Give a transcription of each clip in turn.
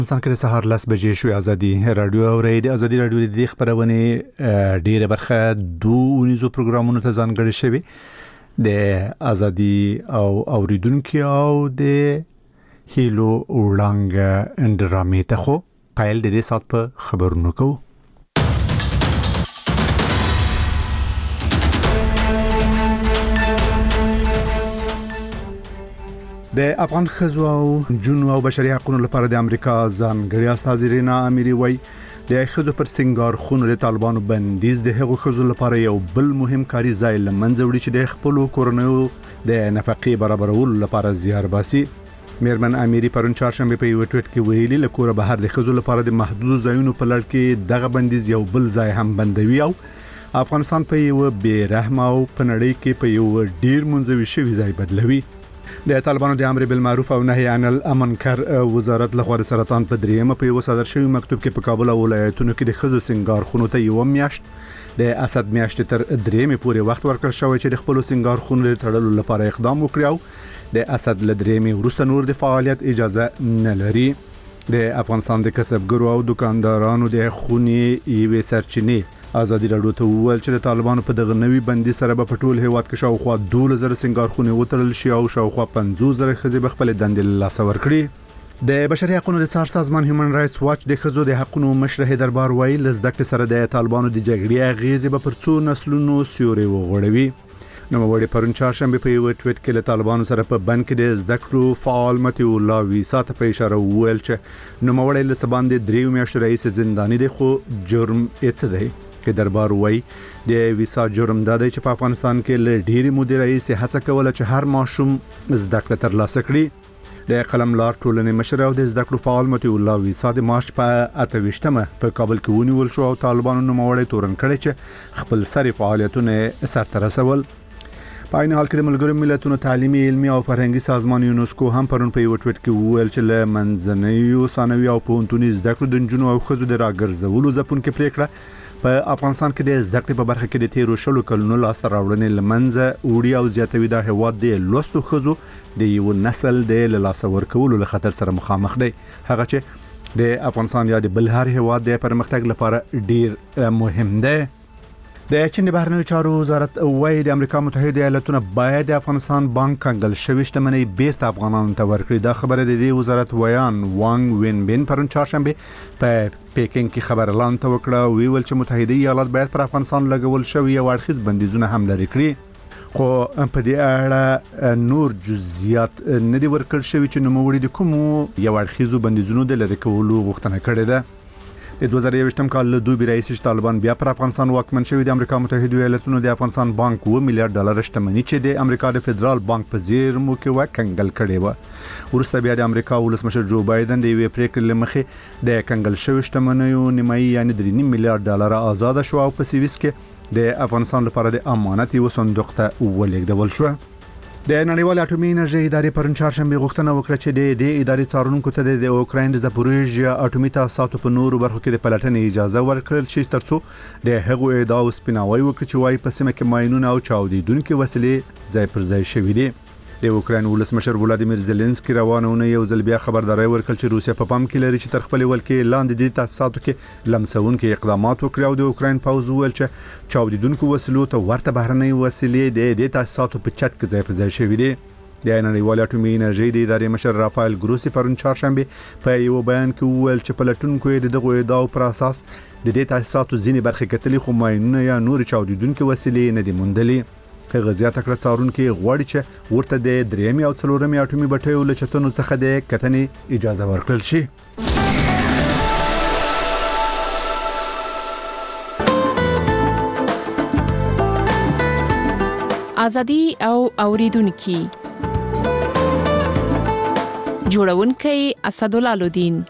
انسان کې سهار 10 بجې شوې ازادي رادیو او د ازادي رادیو د خبرونه ډیره برخه دوه پروګرامونو ته ځانګړي شوی د ازادي او اوریدونکو او د هیلو وړاندې اندرامې ته خو پایل د دې سات په خبرونو کو د افغان خزو او جنو او بشري حقوقو لپاره د امریکا ځانګړي استاذ رینا اميري وای د خزو پر سنگار خونو د طالبانو بندیز د هغو خزو لپاره یو بل مهم کاری ځای لمنځوړي چې د خپل کورنیو د نفقې برابرولو لپاره زیار باسي. میرمن اميري پرون چهارشنبه په یو ټویټ کې ویلي لکه بهر د خزو لپاره د محدود ځایونو په لړ کې دغه بندیز یو بل ځای هم بندوي او افغانستان په یو بیرحم او په نړۍ کې په یو ډیر منځوي شوی ځای بدلوي. د طالبانو د امر بالمعروف او نهي عن المنکر وزارت لخوا د سرطان په دریمه په یو صدر شوی مکتوب کې په کابل او ولایتونو کې د خزو سنگار خونو ته یو میاشت د اسد میاشت تر دریمه پورې وخت ورکړ شوی چې د خپل سنگار خونو تړلو لپاره اقدام وکړي او د اسد لدریمه ورسته نور د فعالیت اجازه نه لري. د افغانستان د کسبګرو او دکاندارانو د خوني ایوي سرچینې ازادي رادیو ته وویل چې د طالبانو په دغه نوي بندي سره په ټول هیواد کې شاوخوا 2000 سنگار خونې وتړل شي او شاوخوا 50000 خزې بخپل دندې لاس ورکړي. د بشري حقوقو د څار سازمان هیومن رائټس واچ د خزو د حقوقو مشره دربار وایي لزدک سره د طالبانو د جګړې غیزه به پر څو نسلونو سیوري وغوړوي. نو وړي پرون چهارشنبه په یو ټویټ کې له طالبانو سره په بند کې د زدکړو فعال متي الله ویسا ته په اشاره وویل چې نو وړي له سبان د دریو میاشتو رئیس زنداني دی خو جرم یې دی کې دربار وای د ویسا جرم د چې په افغانستان کې له ډېری مودې رئیس هڅه کوله چې هر ماشوم زده کړه ترلاسه کړي. د قلم لار ټولنې مشر او د زده کړو فعال متي الله ویسا د مارچ په 28مه په کابل کې ونیول شو او طالبانو نوموړی تورن کړی چې خپل سری فعالیتونه سرته رسول. په عین حال کې د ملګرو ملتونو تعلیمي علمي او فرهنګي سازمان یونسکو هم پرون په یو ټویټ کې وویل چې له منځنیو ثانوي او پوهنتوني زده کړو د جنونو او خزو د راګرځولو ځپون کې پریکړه په افغانستان کې د زده کړې په برخه کې د تیرو شلو کلونو لاس راوړنې لمنځه وړي او زیاتوي د هواد د لوستو خزو د یو نسل د لاس ورکولو له خطر سره مخامخ دی هغه چې د افغانستان یا د بل هر هواد د پرمختګ لپاره ډیر مهم دی. د چین د بهرنیو چارو وزارت وايي د امریکا متحده ایالاتونو باید د افغانستان بانک کنګل شوی شتمنۍ بیرته افغانانو ته ورکړي. دا خبره د دې وزارت ویان وانګ وین بین پرون چهارشنبه په پیکینګ کې خبر اعلان ته وکړه ویل چې متحده ایالات باید پر افغانستان لګول شوی او اړخیز بندیزونه هم لري کړی خو په دې اړه نور جزئیات نه دي ورکړل شوی چې نوموړي د کوم یو اړخیزو بندیزونو د لری کولو غوښتنه کړې ده. د 2021م کال له دوی رئیس طالبان بیا پر افغانستان واکمن شوی د امریکا متحده ایالاتونو د افغانستان بانک $1 میلیارډ شتمنۍ چې د امریکا د فدرال بانک په زیرمو کې کنګل کړي و. ورسته بیا د امریکا ولسمشر جو بایدن د یوې پریکړې لمخې د کنګل شوی شتمنیو نیمایي یعنی $3 میلیارډ آزاد شو او په سیویس کې د افغانستان لپاره د امانت یو صندوق ته ولېږدول شو. د نړیوال اټومي انرژي ادارې پرون چهارشنبه غوښتنه وکړه چې د ادارې څارونکو ته د اوکراین د زاپوریژیا اټومي تاسیساتو په نورو برخو کې د پلټنې اجازه ورکړل شي ترڅو د هغو ادعاو سپیناوی وکړي چې وايي په سیمه کې ماینونه او چاودیدونکو وسیلې ځای پر ځای شوې دي. د اوکراین ولسمشر ولادیمیر زيلنسکي روانونه یو ځل بیا خبرداري ورکړل چې روسیا په پام کې لري چې تر خپل ولکې لاندې د تاسیساتو کې لمسونکو اقدامات وکړي او د اوکراین پوځ ویل چې چاودیدونکو وسلو ته ورته بهرنۍ وسیلې د تاسیساتو په چت کې ځای پر ځای شوې دي. د نړیوال اټومي انرژي د ادارې مشر رافائل ګروسی پرون چهارشنبه په یو بیان کې وویل چې پلټونکو د دغه ادعاو پر اساس د دې تاسیساتو ځینې برخې کتلې خو ماینونه یا نور چاودیدونکو وسیلې نه دي موندلې. غزيات کړه څارونکو غواړي چې ورته د درېمې او څلورمې اټومي بټیو له چتونو څخه د کتنې اجازه ورکړل شي. ازادي او اوریدونکو جوړونکي اسدالله لودین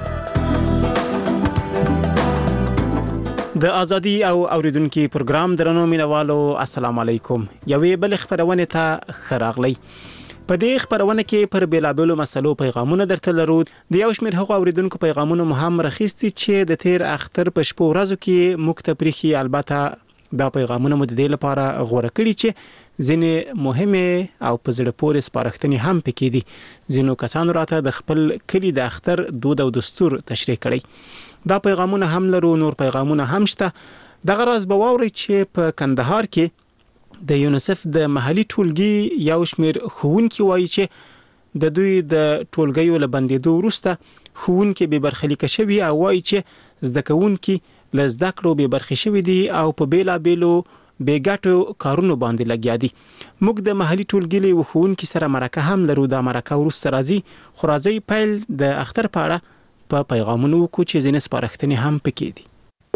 د ازادي او اوریدونکو پروګرام درنو مینوالو السلام علیکم. یوې بل خبرونه ته خراغلی په دې خبرونه کې پر بیلابلو مسلو پیغامونه درته لرو. د یو شمېر هغو اوریدونکو پیغامونه مهم راخستي چې د تیر اختر په شپو ورځو کې مکتبريخي البته دا پیغامونه مو د دې لپاره غوړه کړی چې ځینې مهمه او په زړه پورې سپارښتنې هم پکې دي. ځینو کسانو راته د خپل کلی د اختر دود او دستور تشریح کړي. دا پیغامونه هم لرو، نور پیغامونه هم شته. دغه راز به واوري چې په کندهار کې د یونیسف د محلي ټولګي یو شمیر ښوونکي وایي چې د دوی د ټولګیو له بندیدو وروسته ښوونکي به برخلیک شوي او وایي چې زده کوونکي له زده کړو به برخې شوي دي او په بیلابیلو بیګټو کارونو باندې لګیا دي. موږ د محلي ټولګي له ښوونکي سره مرکه هم لرو. دا مرکه وروسته راځي. خو راځي پیل د اختر په اړه په پیغامونو کو چې ځینې سپارښتنې هم پکې دي.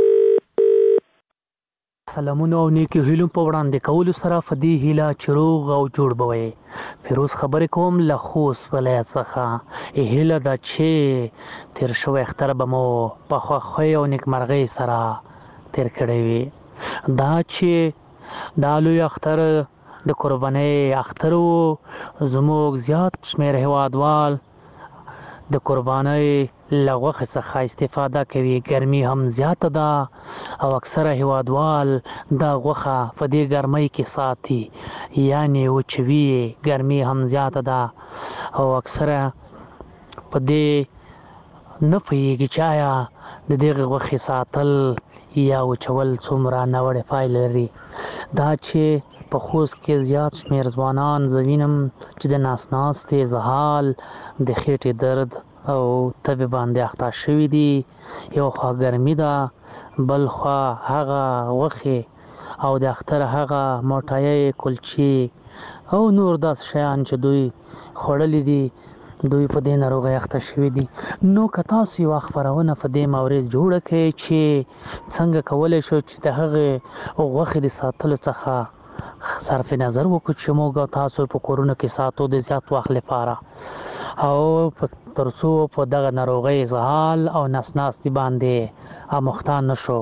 سلامونه او نیکی هیلو په وړاندې کولو سره فدی هیله چروغ او جوړ بوي. فیروز خبرې کوم له خوست ولایت څخه. هیله دا چې تیر شوی اختر به مو په خوښۍ او نیکمرغۍ سره تیر کړی وي. دا چې دا لوی اختر د قربانۍ اختر و. زموږ زیات شمیر هیوادوال د قربانۍ لغوخه څخه استفاده کوي. ګرمي هم زیاته ده او اکثره هیوادوال دا غوخه په دې ګرمۍ کې ساتي، یعنی وچوي. ګرمي هم زیاته ده او اکثره په دې نه پوهیږي چې آیا د دې غوښې ساتل یا وچول څومره ناوړه پایلې لري. دا چې په خوست کې زیات شمیر ځوانان زوینم چې د ناسناستې، زحال، د خېټې درد او تبې باندې اخته شوي دي. یو خوا ګرمي ده، بل خوا هغه غوښې او د اختر هغه موټایي، کلچې او نور داسې شیان چې دوی خوړلي دي، دوی په دې ناروغۍ اخته شوي دي. نو که تاسو یوه خپرونه په دې مورد جوړه کړئ چې څنګه کولی شو چې د هغې غوښې د ساتلو څخه صرف نظر وکړو چې موږ تاسو په کورونو کې ساتو د زیات وخت لپاره، او ترڅو په دغه ناروغۍ زحال او نسناستي باندې اموخته نشو.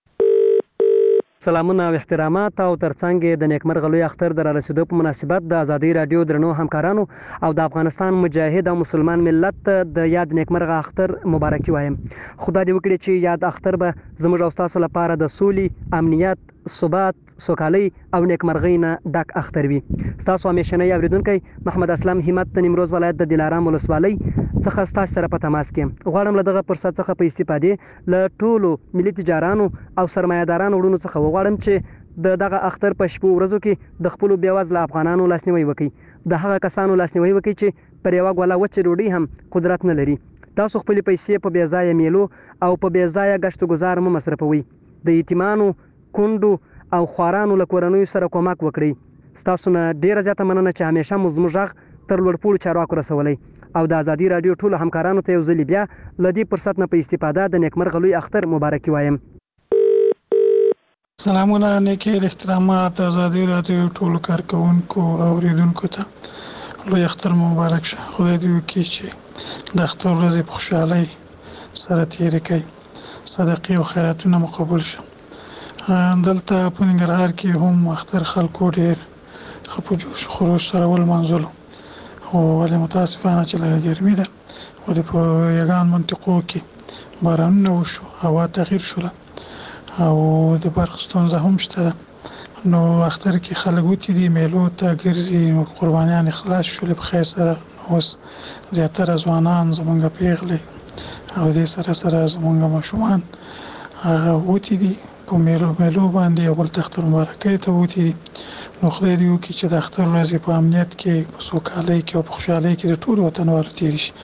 سلامونه او احترامات او ترڅنګ د نیکمرغه لوی اختر د رارسېدو په مناسبت د ازادي رادیو درنو همکارانو او د افغانستان مجاهد او مسلمان ملت د یاد نیکمرغه اختر مبارکي وایم. خدای دې وکړي چې یاد اختر به زموږ او تاسو لپاره د سولې، امنیت، ثبات، سوکالۍ او نیکمرغۍ نه ډک اختر وي. تاسو همیشنی اوریدونکي محمد اسلام همت د نیمروز ولایت د دلارام ولسوالۍ څخه تاسو سره په تماس کې. غواړم له دغه فرصت څخه په استفادې له ټولو ملي تجارانو او سرمایه‌دارانو وروڼو څخه وغواړم چې دغه اختر په شپو ورځو کې د خپل بیوزله افغانانو لاسنیوي وکړي. د هغه کسانو لاسنیوي وکړي چې پر یوه ګوله وچه ډوډۍ هم قدرت نه لري. تاسو خپل پیسې په بې ځایه میلو او په بې ځایه ګشت گزار مه مصرفوئ. د یتیمانو، کونډو او خوارانو له کورنیو سره کومک وکړئ. ستاسو نه ډیره زیاته مننه چې همیشه مو زموږ غږ تر لوړپوړو چارواکو رسولی. او د ازادي رادیو ټولو همکارانو ته یو ځل بیا له دې فرصت نه په استفاده د نیکمرغه لوی اختر مبارکي وایم. سلامونه، نیکی احترامات ازادي رادیو ټولو کارکونکو او اوریدونکو ته لوی اختر مبارک شه. خدای دې وکړي چې د اختر ورځې په خوشحالۍ سره تېرې کړي، صدقې او خیراتونه مو قبول شه. دلته په ننګرهار کې هم اختر خلکو ډېر ښه په جوش خروش سره ولمانځلو، ولې متاسفانه چې لږه ګرمي ده، ولې په یګان منطقو کې بارانونه وشو، هوا تغییر شوله او د برق ستونزه هم شته ده. نو اختر کې خلک وتې دي، میلو ته ګرځي، نو قربانیان خلاص شولې په خیر سره. نو اوس زیاتره ځوانان زمونږ پیغلې او دې سره سره زمونږ ماشومان هغه وتې دي په میلو باندې او بل اختر مبارکۍ ته وتې دي. نو خدای دې وکړي چې د اختر ورځې په امنیت کې، په سوکالۍ کې او په خوشحالۍ کې د ټولو وطنوالو تېرې شي.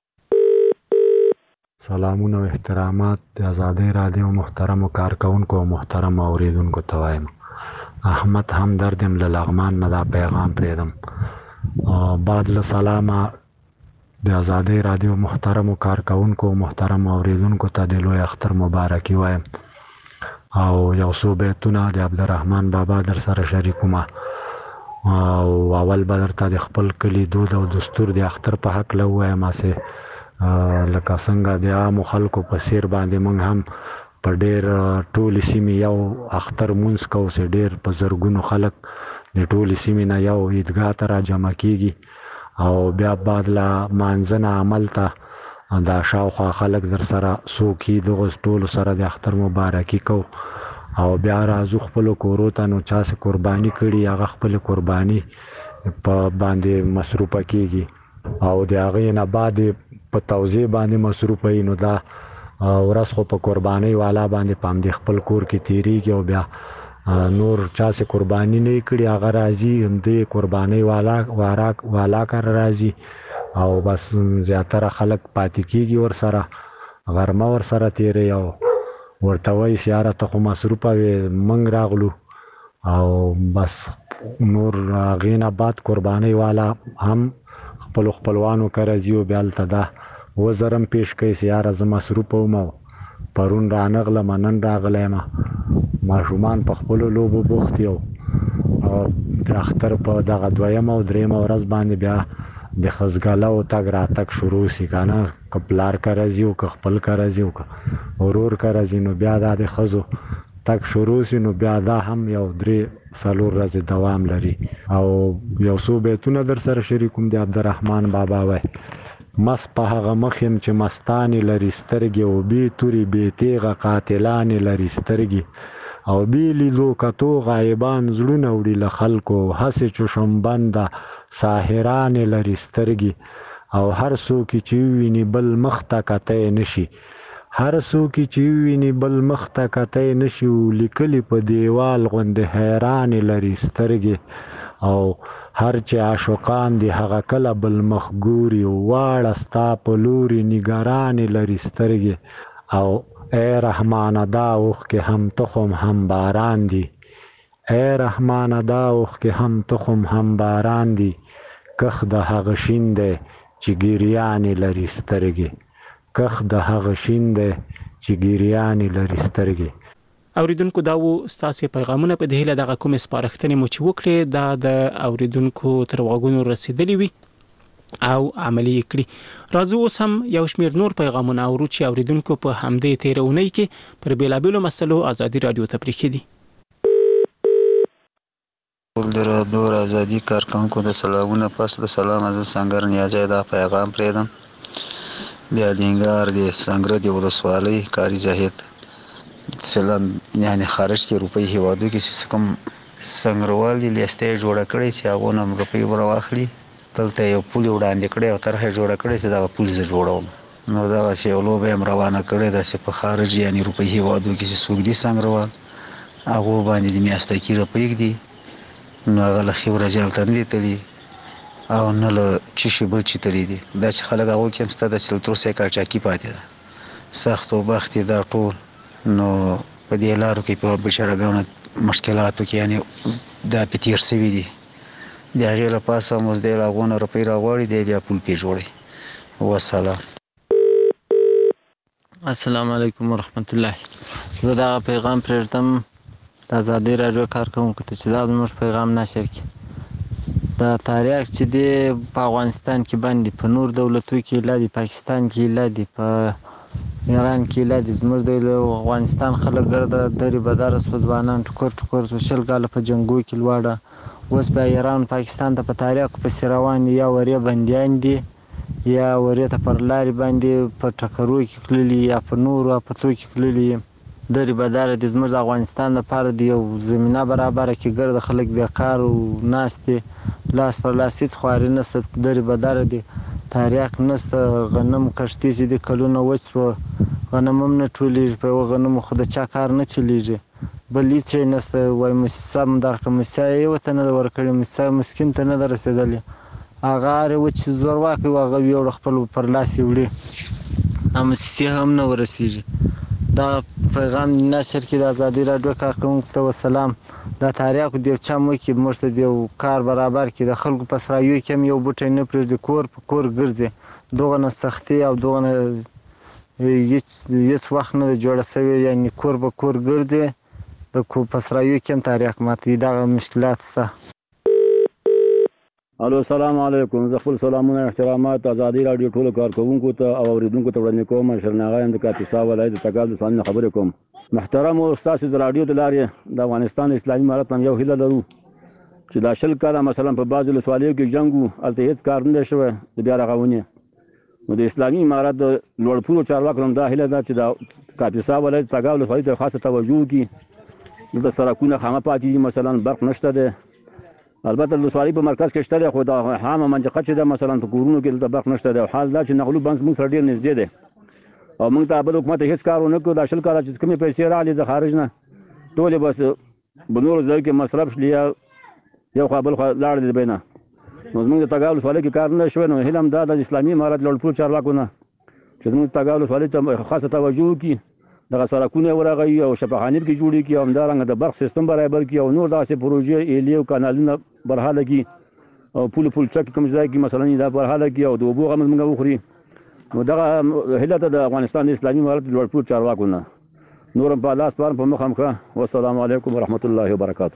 سلامونه او احترامات د ازادۍ رادیو محترمو کارکونکو او محترم اوریدونکو ته وایم. احمد هم دردم له لغمان نه دا پیغام پرېږدم. بعد له سلامه د ازادۍ رادیو محترمو کارکونکو او محترم اوریدونکو ته د لوی اختر مبارکي وایم او یو څو بیتونه د عبدالرحمن بابا در سره شریکومه. او اول به درته د خپل کلي دود او دستور د اختر په هکله ووایم. هسې لکه څنګه د عامو خلکو په څیر باندې موږ هم په ډېر ټولې سیمې یو اختر مونځ کوو چې ډېر په زرګونو خلک د ټولې سیمې نه یو عیدګاه ته را جمع کیږي او بیا بعد له مانځه نه عمل ته دا شاوخوا خلک در سره څوک دغو ټولو سره د اختر مبارکي کوو او بیا راځو خپل کورو ته، نو چا څه قرباني کړي هغه خپل قرباني په باندې مصروفه کیږي او د هغې نه بعد په توزیع باندې مصروفه وي. نو دا ورځ خو په قربانۍ والا باندې په همدې خپل کور کې تیریږي او بیا نور چا څه قرباني نه کړي هغه راځي همدې قربانۍ والا کار راځي او بس زیاتره خلک پاتې کیږي ورسره غرمه ورسره تیری او ورته وایي چې یاره ته خو مصروفه وې موږ راغلو او بس نور هغې نه بعد قربانۍ والا هم خپلو خپلوانو کره ځي او بیا هلته دا وزر هم پیش کوي چې یاره زه مصروفه وم او پرون رانغلم نن راغلی یم. ماشومان په خپلو لوبو بوخت یو او د اختر په دغه دویمه او درېیمه ورځ باندې بیا د خزګلو تګ راتګ شروع شي که نه، که پلار کره ځي او که خپل کره ځي او که ورور کره ځي نو بیا دا د ښځو تګ شروع شي. نو بیا دا هم یو 3-4 ورځې دوام لري او یو څو بیتونه در سره شریکوم د عبدالرحمن بابا وای: مست په هغه مخ یم چې مستانې لري سترګې او بې تورې بې تیغه قاتلانې لري سترګې او بې لیدو کتو غایبان زړونه وړي له خلکو هسې چې شنبنده ساحرانې لري سترګې او هر څوک چې وویني بل مخ ته کتی نشي، هر څوک چې وویني بل مخ ته کتی نشي لیکلي په دیوال غوندې حیرانې لري سترګې او هر چې عاشقان دي هغه کله بل مخ ګوري واړه ستا په لوري نګرانې لري سترګې او ای رحمانه دا اوښکې هم تخم هم باران دي، ای رحمانه دا اوښکې هم تخم هم باران دي، کخ د هغه شین دی چې ګریانې لري سترګې، کخ د هغه شین دی چې ګریانې لري سترګې. اوریدونکو دا وو ستاسو پیغامونه په دهله دغه کوم سپارښتنې مو چې وکړي دا د اوریدونکو تر وګونو رسیدلی وي او عملی کړی. راځو اوس هم یو شمیر نور پیغامونه اورو چې اوریدونکو په همدې تیرونی کې پر بیلابیلو مسلو ازادي رادیو ته پریښي. ټول د رادیو ازادي کارکونکو د سلامونه پس د سلام از سنگر نیازه دا پیغام پریدم د الینګار د سنگر د ولسوالۍ کاری زاهد سلام یعنی خارج کې روپۍ هیوادو کې کوم سنگروال دي لیسته جوړه کړې چې هغه نم روپۍ ورواخلي دلته یو پول وړاندې کړي او طرحه جوړه کړې چې دا پول زه جوړوم نو دا چې لوبه روانه کړې دا چې په خارج یعنی روپۍ هیوادو کې سوق دي سنگروال هغه باندې د میاشته کې روپۍ دي نو هغه له خبره جالتن دي تلي او نه له چی بل چی تلي دي دا چې خلک هغه کې مستد چې تر څه کار چاکی پاتې ده سخت او بخت دا ټول نو په دې لارو کې په بشرګانو مشکلاتو کې یعنی دا پتیر سوي دي د هغې له پاسه موږ د لاغونه روپۍ راغواړي دی بیا پول پې جوړي. وسلام. السلام علیکم ورحمت الله. زه دا پیغام پرېږدم د ازادي راډیو کارکونکو ته چې دا زموږ پیغام نشر کړي. دا تاریخ چې دی په افغانستان کې باندې په نور دولتو کې لا دی پاکستان کې لا دی په ایران کې لا د زموږ د افغانستان خلک ګرده درې بدار سپځوانان ټکور شل کاله په جنگو کې لواړه اوس په ایران پاکستان ته په تاریخ په روان یا ورې بنديان دي یا ورې ته پر لارې باندې په ټکرو کې کړلي یا په نور په تو کې کړلي درې بدار د زموږ د افغانستان لپاره دی یو زمينه برابر کې ګرده خلک بیکار او ناس دي لاس پر لاسیت خواري نه ست درې بدار دي تاریخ نسته غنم کشتي چې د کلونو وڅو غنم هم نه ټولېږي په غنم خو د چا کار نه چلیږي بل هیڅ نسته وای مسم درکه مسای وته نه ورکړي مسکین ته نه رسیدلی هغه و چې زور واکي هغه یو خپل پر لاس وړي هم سي هم نه ورسیږي. دا پیغام نشر کې د ازادي راډیو کارکونکو ته وسلام. دا تاریخ دی چې مو کې مشته دی کار برابر کې د خلکو په سرایو کې یو بوټي نه پرې د کور په کور ګرځي دوغه نه سختي او دوغه نه هیڅ وخت نه جوړ شوی یعنی کور په کور ګرځي د کو په سرایو کې تاریخ ماته دا مشکلات سته. الو السلام علیکم. زه خپل سلامونه احترامات ازادي راډیو ټولو کارکونکو ته او اوریدونکو ته وړاندې کوم. شرناغه د کاپیسا ولایت تګال د څنګه خبرې کوم. محترم استاد د رادیو د لارې د افغانستان اسلامي امارت هم یو هیله لرو چې دا شل کاله مثلا په بعضو ولسوالیو کې جنگو الته هیڅ کار نه شوی د بیا رغونې نو د اسلامي امارت د لوړپوړو چارواکو هم دا هیله ده چې د کاپیسا ولایت تګال ولایت خاصه توجه وکړي د سرکونه خامه پاتې دي، مثلا برق نشته دی. البته د ولسوالۍ په مرکز کې شته دی، خو د عامه منطقه چې ده مثلا په کورونو کې د برق نشته دی. حال دا چې نغلو بند موږ سره ډېر نږدې دی او موږ ته بل حکومت هېڅ کار ونه کړو. دا 20 کاله چې کومې پیسې راغلې د خارج نه ټولې بس په نورو ځایو کې مصرف شلې یا یو خوا بل خوا لاړې د بینه. نو زموږ د تګاب ولسوالۍ کې کار نه شوی. نو هیله هم دا د اسلامي امارت لوړپوړو چارواکو نه چې زموږ تګاب ولسوالۍ ته خاصه توجه وکړي، دغه سړکونه ورغوي او شفاخانې پکې جوړې کړي او همدارنګه د برق سیستم برابر کړي او نور داسې پروژې ایلې او کانالونه برحاله کړي او پول چک کوم ځای کې مثلا دا برحاله کړي او د اوبو غم موږ وخوري. نو دغه هیله ته د افغانستان د اسلامي امارت لوړپوړو چارواکو نه نورم په لاس په مخ هم ښه. والسلام علیکم ورحمت الله وبرکاته.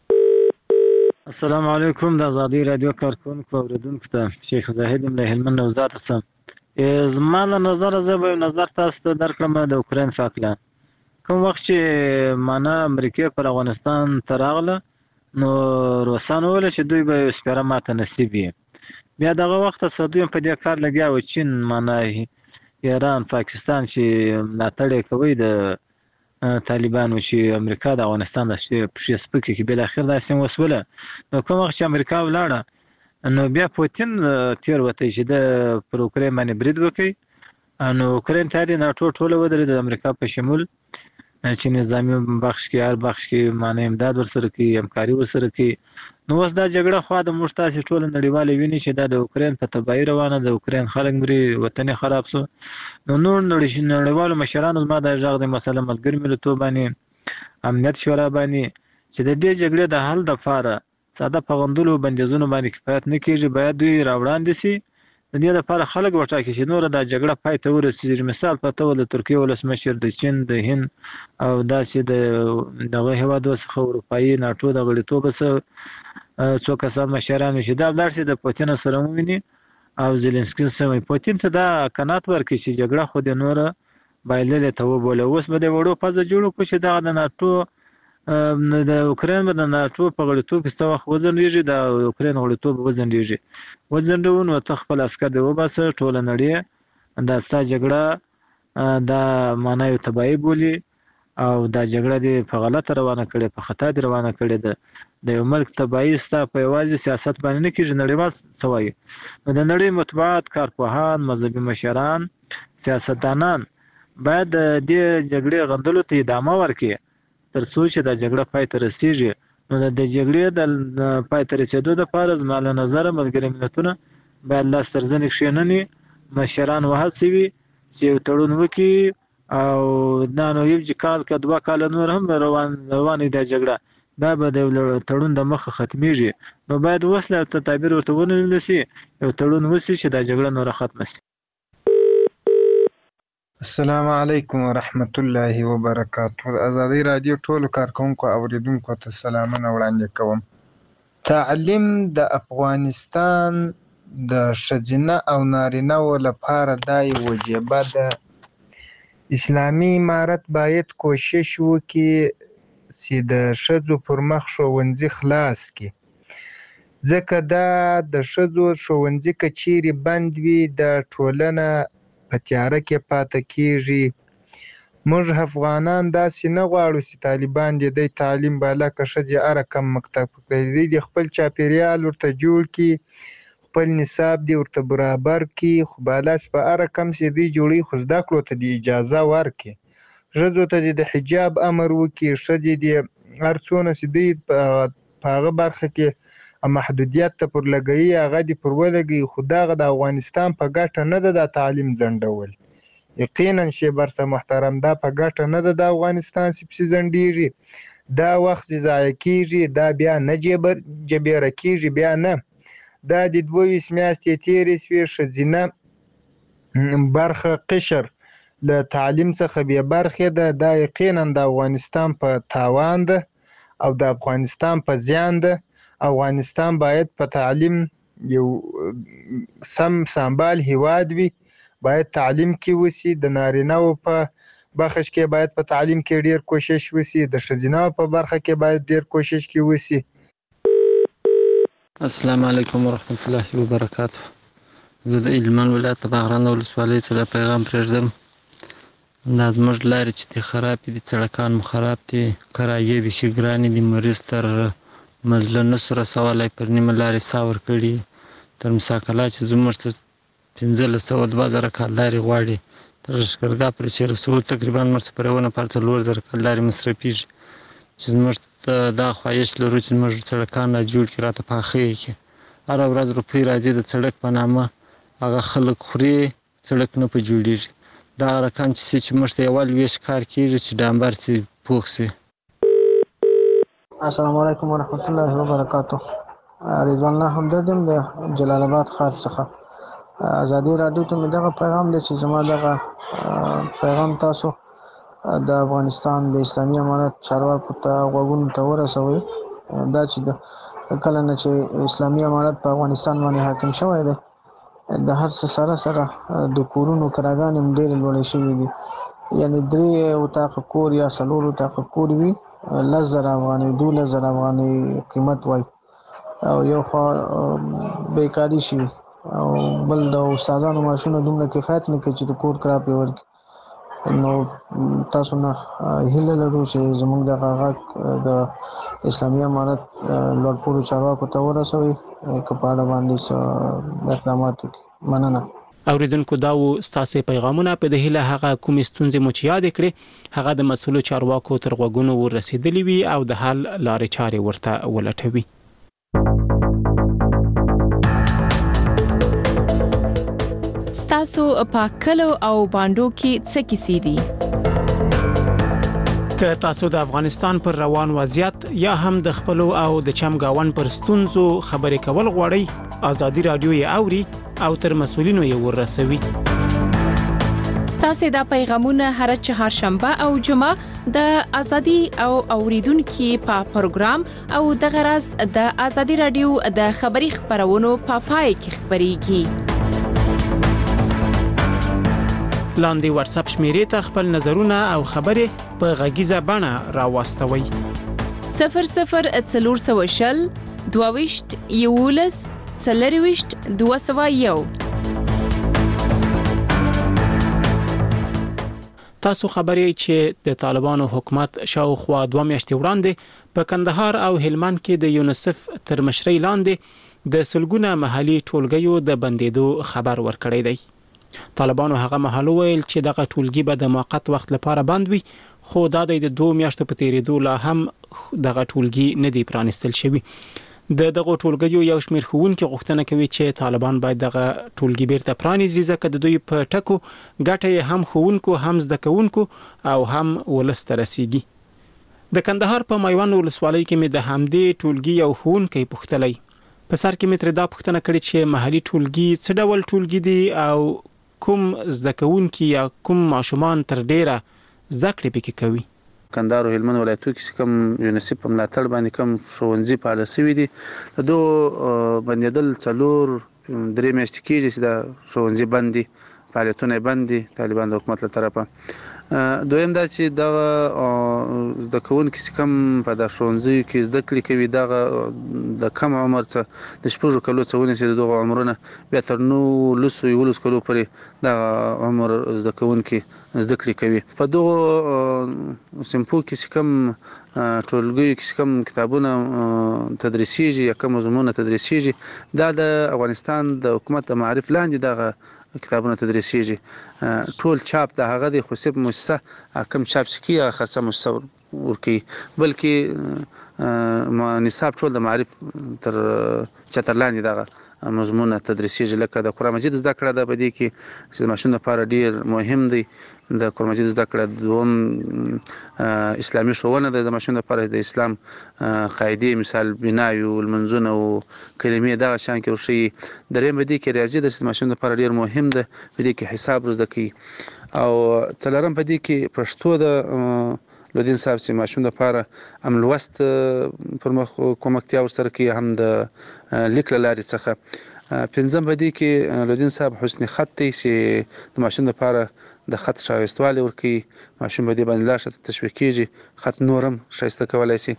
السلام علیکم. د آزادۍ رادیو کارکونکو اوریدونکو ته شیخ زاهد له هلمند وزارت سم زما له نظر زه به نظر تاسو ته درکړم د اوکراین په اړه. کوم وخت چې معنا امریکا پر افغانستان ته راغله نو روسانو ویل چې دوی به سپاره ماته نصیب وي. بیا دغه وخت سدوی په دې کار لګیا و، چین معنا ایران پاکستان چې ملاتړ کوي د طالبانو چې امریکا د افغانستان د سپکې کې بل اخر داسې وسوله. نو کوم وخت چې امریکا ولاړه نو بیا پوتین تیر وته چې د پر اوکراین باندې برید وکړي. نو اوکراین ته د ناتو ټوله ودرېد د امریکا په شمول چې نظامی بخش کې هر بخش کې معنی امداد ورسره کوي، همکاري ورسره کوي. نو اوس دا جګړه خو د موږ تاسو ټول نړیوال ویني چې دا د اوکراین په تبعی روانه د اوکراین خلک مري وطن خراب سو. نو نور نړیوال مشرانو زما د ژغ د مسله ملګری ملتونو باندې امنیت شورا باندې چې د دې جګړې د حل د لپاره ساده پیغندلو بندیزونو باندې کفایت نه کیږي، باید دوی راوړاندې سي د دې لپاره خلک وټاکي چې نور دا جګړه پای ته ورسیږي. مثال په توګه د ترکیه ولسمشر، د چین، د هند او داسې دغه هیوادو څخه اروپایي ناټو د غړیتوب څخه څو کسان مشران چې دا لاړ شي د پوتین سره وویني او زيلنسکي سره پوتین ته دا قناعت ورکړي چې جګړه خو د نور بایلل ته وبوله. اوس به د وړو پزه جوړو کو چې دا د ناټو د اوکراین د ناټو په غړیتوب کې څه وخت وزنډیږي، د اوکراین غړیتوب وزنډیږي وزنډون او تخپل عسكر دی وباسه ټول نړۍ دا ستا جګړه دا معنی یو تبعی بولی او دا جګړه دی په غلطه روانه کړي، په خطا دی روانه کړي. د یو ملک تبعی ستا په یوازې سیاست باندې نه کېږي، نړیوال سوای نو د نړۍ مطبوعات، کارپوهان، مذهبي مشران، سیاستدانان باید د دې جګړې غندلو ته ادامه ورکړي تر څو چې دا جګړه پای ته رسیږي. نو د جګړې د پای ته رسیدو لپاره زما له نظره ملګري ملتونه باید لاس تر زنې کښېنني، مشران وهڅوي چې یو تړون وکړي او دا نو یو کال که 2 کاله نور هم روانه دا جګړه دا به د تړون د مخه ختمیږي. نو باید وسله او تعبیر ورته ونیول شي، یو تړون وشي چې دا جګړه نور ختمه شي. السلام علیکم ورحمت الله وبرکاته. آزادۍ رادیو ټولو کارکونکو اوریدونکو ته سلامونه وړاندې کوم. تعلیم د افغانستان د ښځینه او نارینه‌و لپاره دا یوه وجیبه ده. اسلامي امارت باید کوشش وکړي چې د ښځو پر مخ ښوونځي خلاص کړي، ځکه دا د ښځو ښوونځي که چیرې بند وي د ټولنه په تیاره کې پاتې کیږي. موږ افغانان داسې نه غواړو چې طالبان د تعلیم بالا که ښځې هره کم مکتب کوي، د خپل چاپیریال ورته جوړ کړي، خپل نصاب دی ورته برابر کړي، خو بالاس په هره کم چې دوی جوړوي خو زده کړو ته د اجازه ورکړي، ښځو ته د حجاب امر وکړي، ښځې د هر څونه چې دوی په هغه برخه کې محدودیت ته پر لګوي هغه دې پر ولګوي. خو دغه د افغانستان په ګټه نه ده دا تعلیم ځنډول. یقینا شیبر صاحب محترم دا په ګټه نه ده د افغانستان چې ځنډیږي، دا وخت ضایع کیږي، دا بیا نه جبیره کیږي، بیا نه. دا د 22 میاشتې تیرې شوې ښځینه برخه قشر له تعلیم څخه بې برخې ده. دا یقینا د افغانستان په تاوان ده او د افغانستان په زیان ده. افغانستان باید په تعلیم یو سمبال هیواد وي، باید تعلیم کې وسی، د نارینه‌و په بخش کې باید په تعلیم کې ډیر کوشش وسی، د ښځینه‌و په برخه کې باید ډیر کوشش کې وسی. السلام علیکم ورحمت الله وبرکاته. زه د هلمند ولایت د باغران ولسوالۍ څخه پیغام پرېږدم. دا زموږ لارې چې دي خراب دي، سړکان مو خراب دي، کرایې بیخي ګرانې دي، مریض تر مزله نسو رسولی، پر نیمه لارې ساه ورکړي، تر مساکلا چې زموږ ته 1500-2000 کال لارې غواړي، تر لښکرګاه پورې چې رسو تقریبا موږ ته پر یوه نفر 4000 کال لارې مصرفېږي، چې زموږ ته دا خواهش لرو چې زموږ سړکان را جوړ کړي، راته پاخه یې کړي. هره ورځ روپۍ راځي د سړک په نامه، هغه خلک خوري، سړک نه په جوړېږي. دا رقم چې موږ ته یوه لویشت کار کېږي چې ډامبر سي، پوخ سي. السلام علیکم ورحمت الله وبرکاتو. رضوان الله همدرد یم د جلال آباد ښار څخه. ازادي راډیو ته مې دغه پیغام دی چې زما دغه پیغام تاسو د افغانستان د اسلامي امارت چارواکو ته غوږونو ته ورسوئ. دا چې کله نه چې اسلامي امارت په افغانستان باندې حاکم شوی دی، د هر څه سره د کورونو کراګانې هم ډېرې لوړې شوي دي. یعنې 3 اتاقه کور یا 4 اتاقه کور وي 10,000 افغانۍ 12,000 افغانۍ قیمت وای، او یو خوا بیکاري شي، او بل د استادانو معاشونه دومره کفایت نه کوي چې د کور کرا پرې ورکړي. نو تاسو نه هیله لرو چې زموږ دغه غږ د اسلامي امارت لوړپوړو چارواکو ته ورسوي، که په اړه باندې اقدامات وکړي. مننه. اوریدونکو، دا و ستاسو پیغامونه. په د هیله هغه کومې ستونزې مو چې یاد کړې هغه د مسؤلو چارواکو تر غوږونو ورسېدلې وي او د حل لارې چارې ورته ولټوي. ستاسو په کلو او باندو کې څه کیسې دي؟ که تاسو د افغانستان پر روان وضعیت یا هم د خپلو او د چمګاون پر ستونزو خبرې کول غواړئ، ازادي رادیو یې اوري او تر مسؤلینو یې ورسوي. ستاسو د پیغامونه هر چهارشنبه او جمعه د ازادي او اوریدونکو په پروګرام او د غرض د ازادي رادیو د خبري خبرونو په پای کې خبريږي. لاندې واتس اپ شمیرې ته خپل نظرونه او خبرې په غږیزه بڼه راوستوي. 0040 22 11 40 201. تاسو خبرې چې د طالبانو حکومت شاوخوا 2 میاشتې وړاندې په کندهار او هلمند کې د یونیسف تر مشرۍ لاندې د سلګونه محلي ټولګیو د بندیدو خبر ورکړی دی. طالبانو هغه مهال ویل چې دغه ټولګي به د موقت وخت لپاره بند وي، خو دا د 2 میاشتو په تیریدو لا هم دغه ټولګي نه دی پرانستل شوی. دغه ټولګیو یو شمېر ښوونکي غوښتنه کوي چې طالبان باید دغه ټولګي بیرته پرانیزي، ځکه د دوی په ټکو ګټه هم ښوونکو، هم زده کوونکو او هم ولس ته رسیږي. د کندهار په میوند ولسوالۍ کې مې د همدې ټولګي یو ښوونکی پوښتلی. په سر کې مې تر دا پوښتنه کړې چې محلي ټولګي څه ډول ټولګي دي او کوم زده کوونکي یا کوم ماشومان تر ډیره زده کړې پکې کوي. کندهار او هلمند ولایتو کې کوم یونیسف په ملاتړ باندې کوم ښوونځي فعال شوي دي، د دوه بندیدل 3 میاشتې کېږي چې دا ښوونځي بند دي، فعالیتونه بند دي طالبان د حکومت له طرفه. دویم دا چې دا د کوونکو کوم په د ښوونځي کې زده کړې کوي، دا د کم عمر څخه د 6 کلو څخه ونیسي د دغه عمرونه بیا تر 19 کلو پورې د عمر زده کوونکي زده کړې کوي. په دغه سمپو کې کوم ټولګي کې کوم کتابونه تدریسيږي یا کوم مضمون تدریسيږي، دا د افغانستان د حکومت د معرف لاندې دغه کتابونه تدریسيږي. ټول چاپ د هغه د خصوصي مؤسسه کم چاپ سکی یا خرڅه مؤسسه ورکی، بلکې نصاب ټول د معرف تر چتر لاندې دغه مضمون تدریسيږي. لکه د قرآن مجید زده کړه د بدی کې چې ماشوم لپاره ډیر مهم دی. د قرآن مجید زده کړه دوم اسلامي ښوونه د ماشوم لپاره د اسلام قاعده مثال بنای او المنزون او کلمې دا شان کې ورشي. دریم بدی کې ریاضي د ماشوم لپاره ډیر مهم ده، بدی کې حساب زده کی، او څلورم بدی کې پښتو د لودین صاحب چې ماشوم لپاره هم لوست پر مخ کومکتیا ورسره کوي، هم د لیک لارې څخه. پنځم بدی کې لودین صاحب حسن خط دی چې د ماشوم لپاره د خط شایستوالی ورکوي، ماشوم بدی باندې لا شته تشویق کیږي، خط نورم شایسته کولای شي.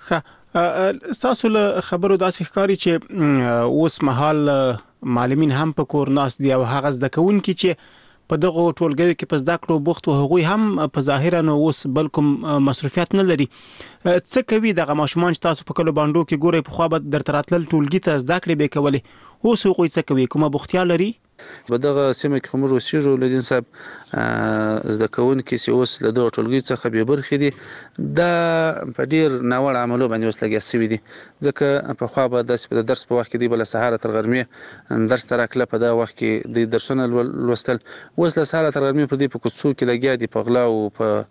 تاسو له خبرو داسې ښکاري چې اوس مهال معلمین هم په کور ناست دي او هغه زده کوونکي چې په دغه ټولګیو کې په زده کړو بوخت او هغوی هم په ظاهرا نو اوس بل کوم مصرفیات نه لري. څه کوي دغه ماشومان چې تاسو په کلو باندې کې ګورئ په خوا به درته راتلل ټولګي ته زده کړې به کولې، اوس هغوی څه کوي؟ کومه بوختیا لري؟ په دغه سیمه کې موږ اوسېږو لدین صاحب زده کوونکي چې اوس له دغه ټولګي څخه بې برخې دي دا په ډېر ناوړه عملو باندې اوس لګیا سوي دي، ځکه پخوا به داسې په درس په وخت کې دی به له سهاره تر غرمې درس ته راکله، په دغه وخت کې د درسونه لوستل، اوس له سهاره تر غرمې په دې په کوڅو کې لګیا دي، په غلا او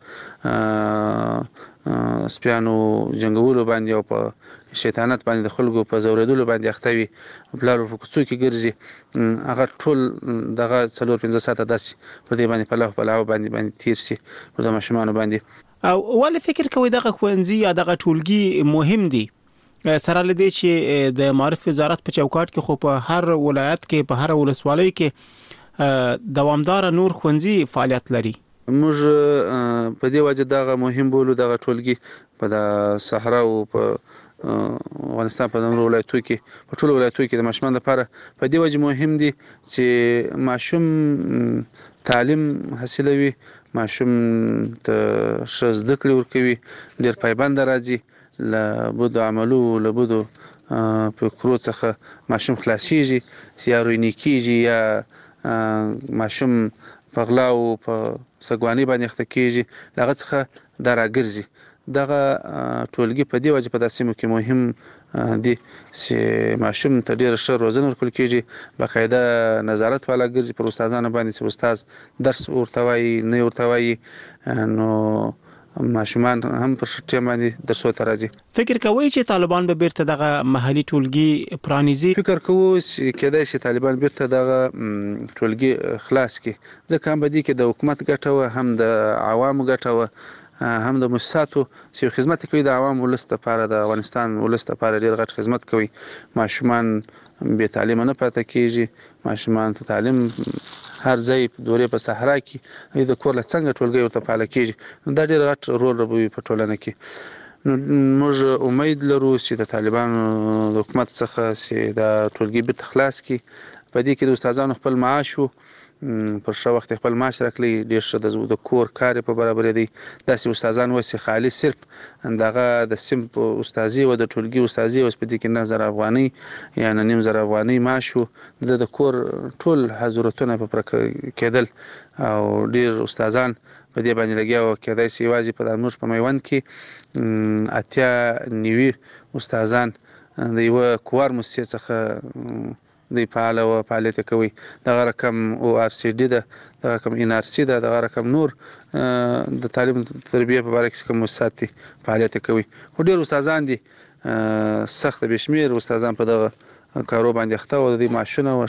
په سپیانو جنګولو باندې او په شیطانت باندې د خلکو په زوریدلو باندې اخته وي، پلار په کوڅو کې ګرځي، هغه ټول دغه 4-5 ساعته داسې په دې باندې په لهو په لهو باندې تیر شي پر د ماشومانو باندې. او ولې فکر کوئ دغه ښوونځي یا دغه ټولګي مهم دي سره لدې چې د معارف وزارت په چوکاټ کې خو په هر ولایت کې په هر ولسوالۍ کې دوامدار نور ښوونځي فعالیت لري؟ موږ په دې وجه دغه مهم بولو دغه ټولګي په د صحرا او په افغانستان په نورو ولایتونو کې په ټولو ولایتونو کې د ماشومان لپاره په دې وجه مهم دي چې ماشوم تعلیم حاصلوي، ماشوم ته ښه زده کړې ورکوي، ډېر پایبند راځي، له بدو عملو له بدو فکرو څخه ماشوم خلاصیږي یا روینې کیږي یا ماشوم په غلا او په سګوانۍ باندې اخته کیږي، دغه څخه دا راګرځي. دغه ټولګي په دې وجه په داسې سیمو کې مهم دي چې ماشوم ته ډېره ښه روزنه ورکول کیږي، باقاعده نظارت والا ګرځي پر استادانو باندې چې استاد درس ورته وایي نه ورته وایي، نو ماشومان هم پر شټیا باندې درسو ته راځي. فکر کوئ چې طالبان به بیرته دغه محلي ټولګي پرانیزي؟ فکر کوو چې کېدای شي طالبان بیرته دغه ټولګي خلاص کړي، ځکه هم به دې کې د حکومت ګټه وه، هم د عوامو ګټه وه، هم د مؤسساتو چې خدمت کوي د عوام ولس لپاره، د افغانستان ولس لپاره ډېر غټ خدمت کوي. ماشومان بې تعلیمه نه پاتې کیږي، ماشومان ته تعلیم هر ځای دورې په صحرا کې د کور له څنګه ټولګي ورته فعاله کیږي، دا ډېر غټ رول لوبوي په ټولنه کې. نو موږ امید لرو چې د طالبانو د حکومت څخه چې دا ټولګي بیرته خلاص کړي، په دې کې د استادانو خپل معاش پر ښه وخت خپل معاش راکړي، ډېر ښه د کور کار په برابرې دی، داسې استادان اوس چې خالي صرف دغه د صنف استادي او د ټولګي استادي اوس په دې کې 9,000 افغانۍ یا 9,500 افغانۍ معاش وو، د کور ټول حضورتونه په پرکه کېدل او ډېر استادان په دې باندې لګیا وو. کېدای شي یوازې په موږ په میوند کې 80-90 استادان د یوه کوار مؤسسې څخه د فعال او فعالیت کوي، دغه رقم او آر سی ډي ده، دغه رقم ان آر سی ده، دغه رقم نور د تعلیم تربیه په اړه کې کوم مؤسسات فعالیت کوي. خو ډېر استادان دي سخت بشمیر استادان په دغه کارو باندې اخته او د معاشونه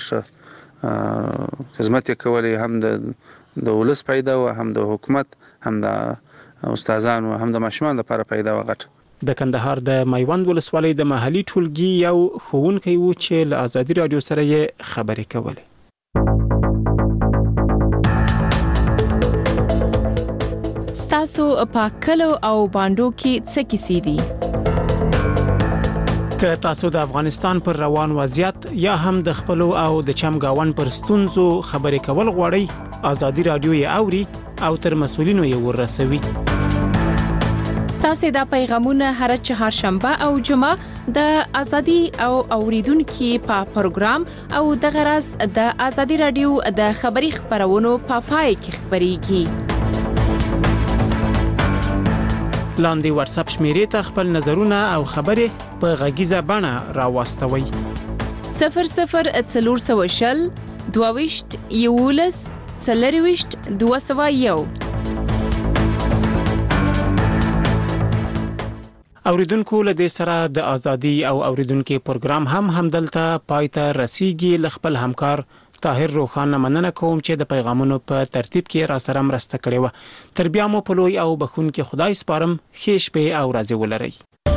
وشه خدمت کوي، هم د ولس پیدا او هم د حکومت هم د استادانو هم د ماشومان لپاره پیدا وغټ. د کندهار د میوند ولسوالۍ د محلي ټولګي یو ښوونکی و چې له ازادي رادیو سره یې خبرې کولې. ستاسو په کلو او باندو کې څه کیسې دي؟ که تاسو د افغانستان پر روان وضعیت یا هم د خپل او د چمګاون پر ستونزو خبرې کول غواړئ، ازادي رادیو یې اوري او تر مسؤلینو یې ورسوي. ستاسو د پیغامونه هر چهارشنبه او جمعه د ازادي او اوریدونکو په پروګرام او د غرض د ازادي رادیو د خبري خبرونو په پای کې خبريږي. لاندې واتس اپ شمیرې ته خپل نظرونه او خبرې په غږیزه بڼه راوستوي. 0040 22 11 40 201. اوریدونکو له دې سره د ازادي او اوریدونکو پروګرام هم دلته پایته رسیدي. خپل همکار طاهر روخان مننه کوم چې د پیغامونو په ترتیب کې را سره مرسته کړې و. تر بیا مو په لوی او بخونکي خدای سپارم. ښه شپه او ورځې ولرئ.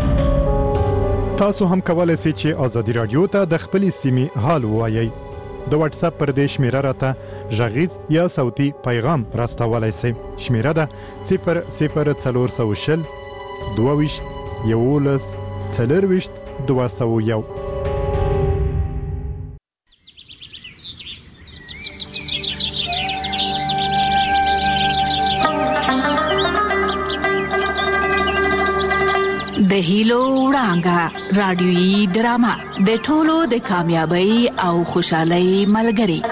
تاسو هم کولای شئ چې ازادي رادیو ته د خپل سیمې حال ووایئ. د واتس اپ پر دې شمیره راته غږیز یا صوتي پیغام راستولای شئ. شمیره ده 00420 22 11 40 201. د هیلو وړانګه رادیويي ډرامه د ټولو د کامیابی او خوشحالۍ ملګری.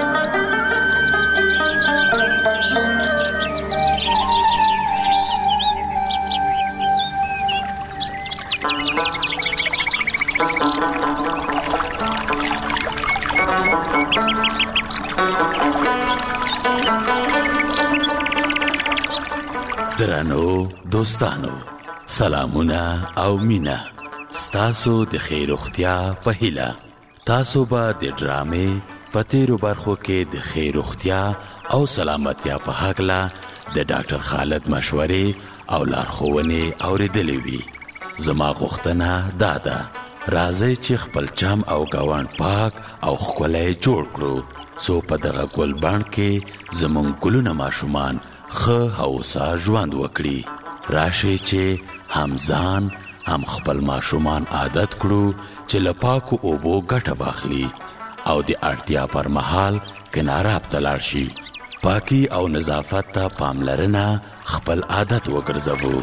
درنو دوستانو، سلامونه او مینا ستاسو د خیر اختیا په هیله. تاسو به د ډرامې په تیرو برخو کې د خیر اختیا او سلامتیا په هکله د ډاکټر خالد مشورې او لارښوونې اوریدلې وي. زما غوښتنه دا ده، راځئ چې خپل چم او ګاونډ پاک او ښکلی جوړ کړو، څو په دغه ګلبڼ کې زموږ ګلونه ماشومان ښه هوسا ژوند وکړي. راشئ چې هم ځان هم خپل ماشومان عادت کړو چې له پاکو اوبو ګټه واخلي او د اړتیا پر مهال کناراب ته لاړ شي. پاکي او نظافت ته پاملرنه خپل عادت وګرځوو.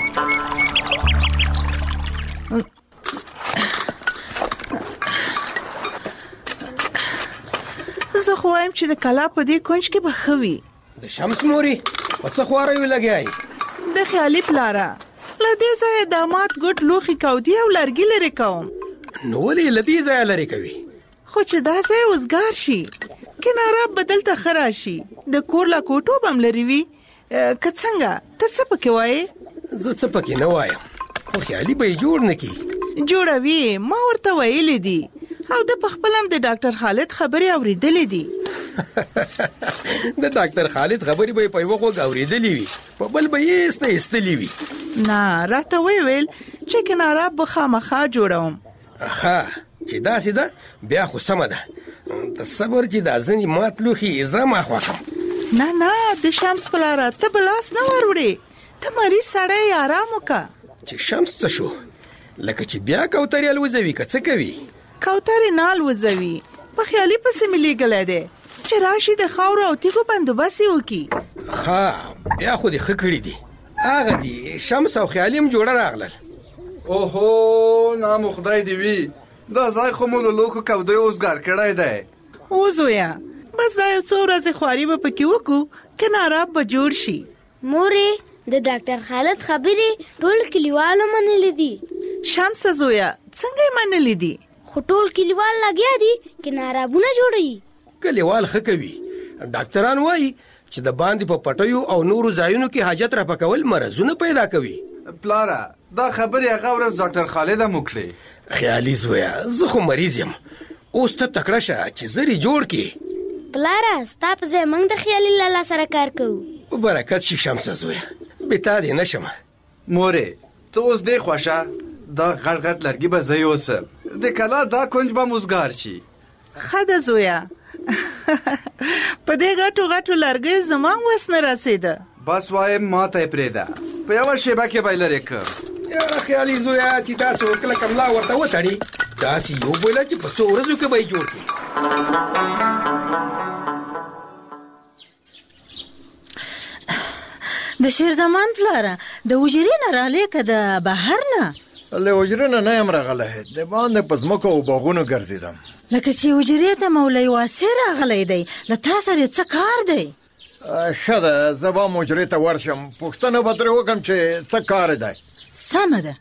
زه خو وایم چې د کلا په دې کونج کې به ښه وي. د شمس موري په څه خواره یې لګیای؟ د خیالي پلاره له دې ځایه داماد ګوټ لوښي کودي او لرګي لرې کوم. نو ولې له دې ځایه لرې کوي؟ خو چې دا ځای اوزګار شي، کناره بدل ته ښه راشي، د کور لا کوټو به هم لرې وي. که څنګه ته څه پکې وایې؟ زه څه پکې نه وایم، خو خیالي به یې جوړ نه کړي. جوړوي، ما ورته ویلې دي او د پخپل هم د ډاکټر خالد خبرې اوریدلې دي. د ډاکټر خالد خبرې به په یو وخت اوریدلې وي، په بل به یې استلې وي. نه، راته ویل چې کناره به خامخا جوړوم. ښه چې داسې ده بیا خو سمه ده. ته صبر چې دا ځینې مات لوښي زه ماخواکم. نه نه، د شمس پلاره ته به لاس نه وروړې، ته مریض سړی آرام وکړه. چې شمس څه شو؟ لکه چې بیا کوترې الوځوي که څه کوي؟ کوترې نه الوځوي، په خیالي پسې مې لیږلی دی چې راشي د خاورو او تیږو بندوبست یې وکړي. ښه بیا خو دې ښه کړي دي. هغه دي شمس او خیالي هم جوړه راغلل. اوهو، نام خدای دې وي، دا ځای خو مو له لوښو کودیو اوزګار کړی دی. وزویه، بس دا یو څو ورځې خواري به پکې وکړو، کناره به جوړ شي. مورې، د ډاکټر خالد خبرې ټول کلیوالو منلې دي. شمس زویا، څنګه یې منلې دي؟ خو ټول کلیوال لګیا دي کنارابونه جوړوي. کلیوال ښه کوي. ډاکټران وایي چې د باندې په پټیو او نورو ځایونو کې حاجت راپکول مرضونه پیدا کوي. پلاره، دا خبرې هغه ورځ ډاکټر خالد هم وکړې. خیالي زویا، زه خو مریض یم، اوس ته تکړه شه چې زری جوړ کړې. پلاره، ستا په ځای موږ د خیالي لالا سره کار کوو. برکت شي شمس زویا، بتا دې نشم. مورې، ته اوس دې خوښه، دا غټ غټ لرګي به زه یوسم، د کلا دا کونج به موزګار شي. ښه ده زویا، په دې غټو غټو لرګیو زما وس نه رسېده. بس وایم ما ته یې پرېږده، په یوه شیبه کې به یې لرې کړم. یاره خیالي زویا، چې تاسو کله کملا ورته وتړي، داسې یو بوله چې په څو ورځو کې به یې جوړ کړي. د شیرزمان پلاره، د حجرې نه رالې که د بهر نه؟ له حجرې نه یم راغلی، د باندې په ځمکو او باغونو ګرځېدم. لکه چې حجرې ته مولوي واسع راغلی دی، له تا سره څه کار دی؟ ښه ده، زه به هم حجرې ته ورشم، پوښتنه به ترې وکړم چې څه کار دی. سمه ده.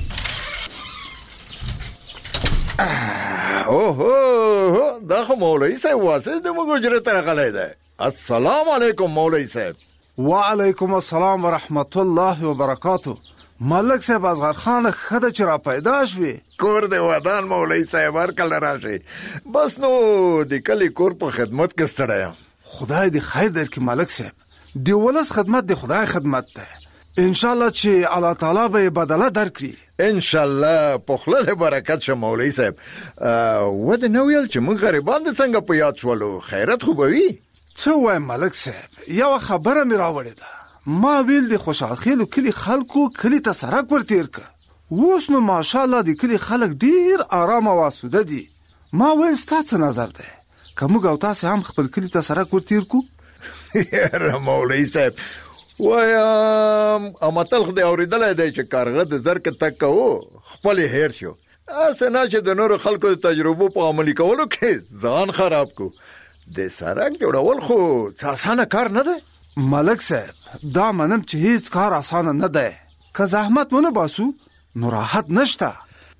اوهو، دا خو مولوي صاحب واسع زموږ حجرې ته راغلی دی. السلام علیکم مولوي صاحب. وعلیکم السلام ورحمت الله وبرکاتو. ملک صاحب اصغر خان ښه ده چې را پیدا شوې. کور دې ودان مولوي صاحب، هر کله راشئ. بس نو د کلي کور په خدمت کې ستړی یم. خدای دې خیر درکړي ملک صاحب، د ولس خدمت د خدای خدمت ده. انشاءالله چې الله تعالی به یې بدله درکړي. انشاءالله، په خوله دې برکت شه مولوي صاحب. ودې نه ویل چې موږ غریبان دې څنګه په یاد شولو؟ خیرت خو به وي. څه وایم ملک صاحب، یوه خبره مې راوړې ده. ما ویل د خوشحال خیلو کلی خلکو کلی ته سړک ورتېر که. اوس نو ماشاءالله د کلی خلک ډېر آرام او آسوده دي. ما ویل ستا څه نظر دی که موږ او تاسې هم خپل کلی ته سړک ورتېر کړو؟ یاره مولوي صاحب، وایم امتل خدای اوریدلای دی چې کارغه د زر کې تک کو خپل هیر شو اسنه چې د نورو خلکو د تجربو په عملي کولو کې ځان خراب کو د سړک جوړول خو اسانه کار نه دی ملک صاحب دا منم چې هیڅ کار اسانه نه دی که زحمت ونه باسو نو راحت نشته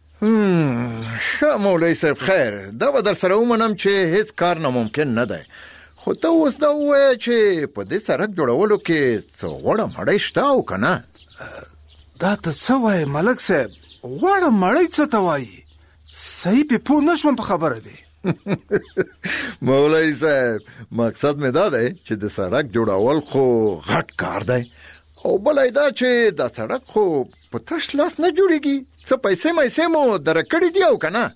ښه مولوي صاحب خیر دا به در سره ومنم چې هیڅ کار ناممکن نه دی خو ته اوس دا ووایه چې په دې سړک جوړولو کې څه غوړه مړۍ شته او که نه دا ته څه وایې ملک صاحب غوړه مړۍ څه ته وایي صحیح پې پوه نه شوم په خبره دی مولوي صاحب مقصد مې دا دی چې د سړک جوړول خو غټ کار دی او بل دا چې دا سړک خو په تش لاس نه جوړیږي څه پیسې مو درکړې دي او که نه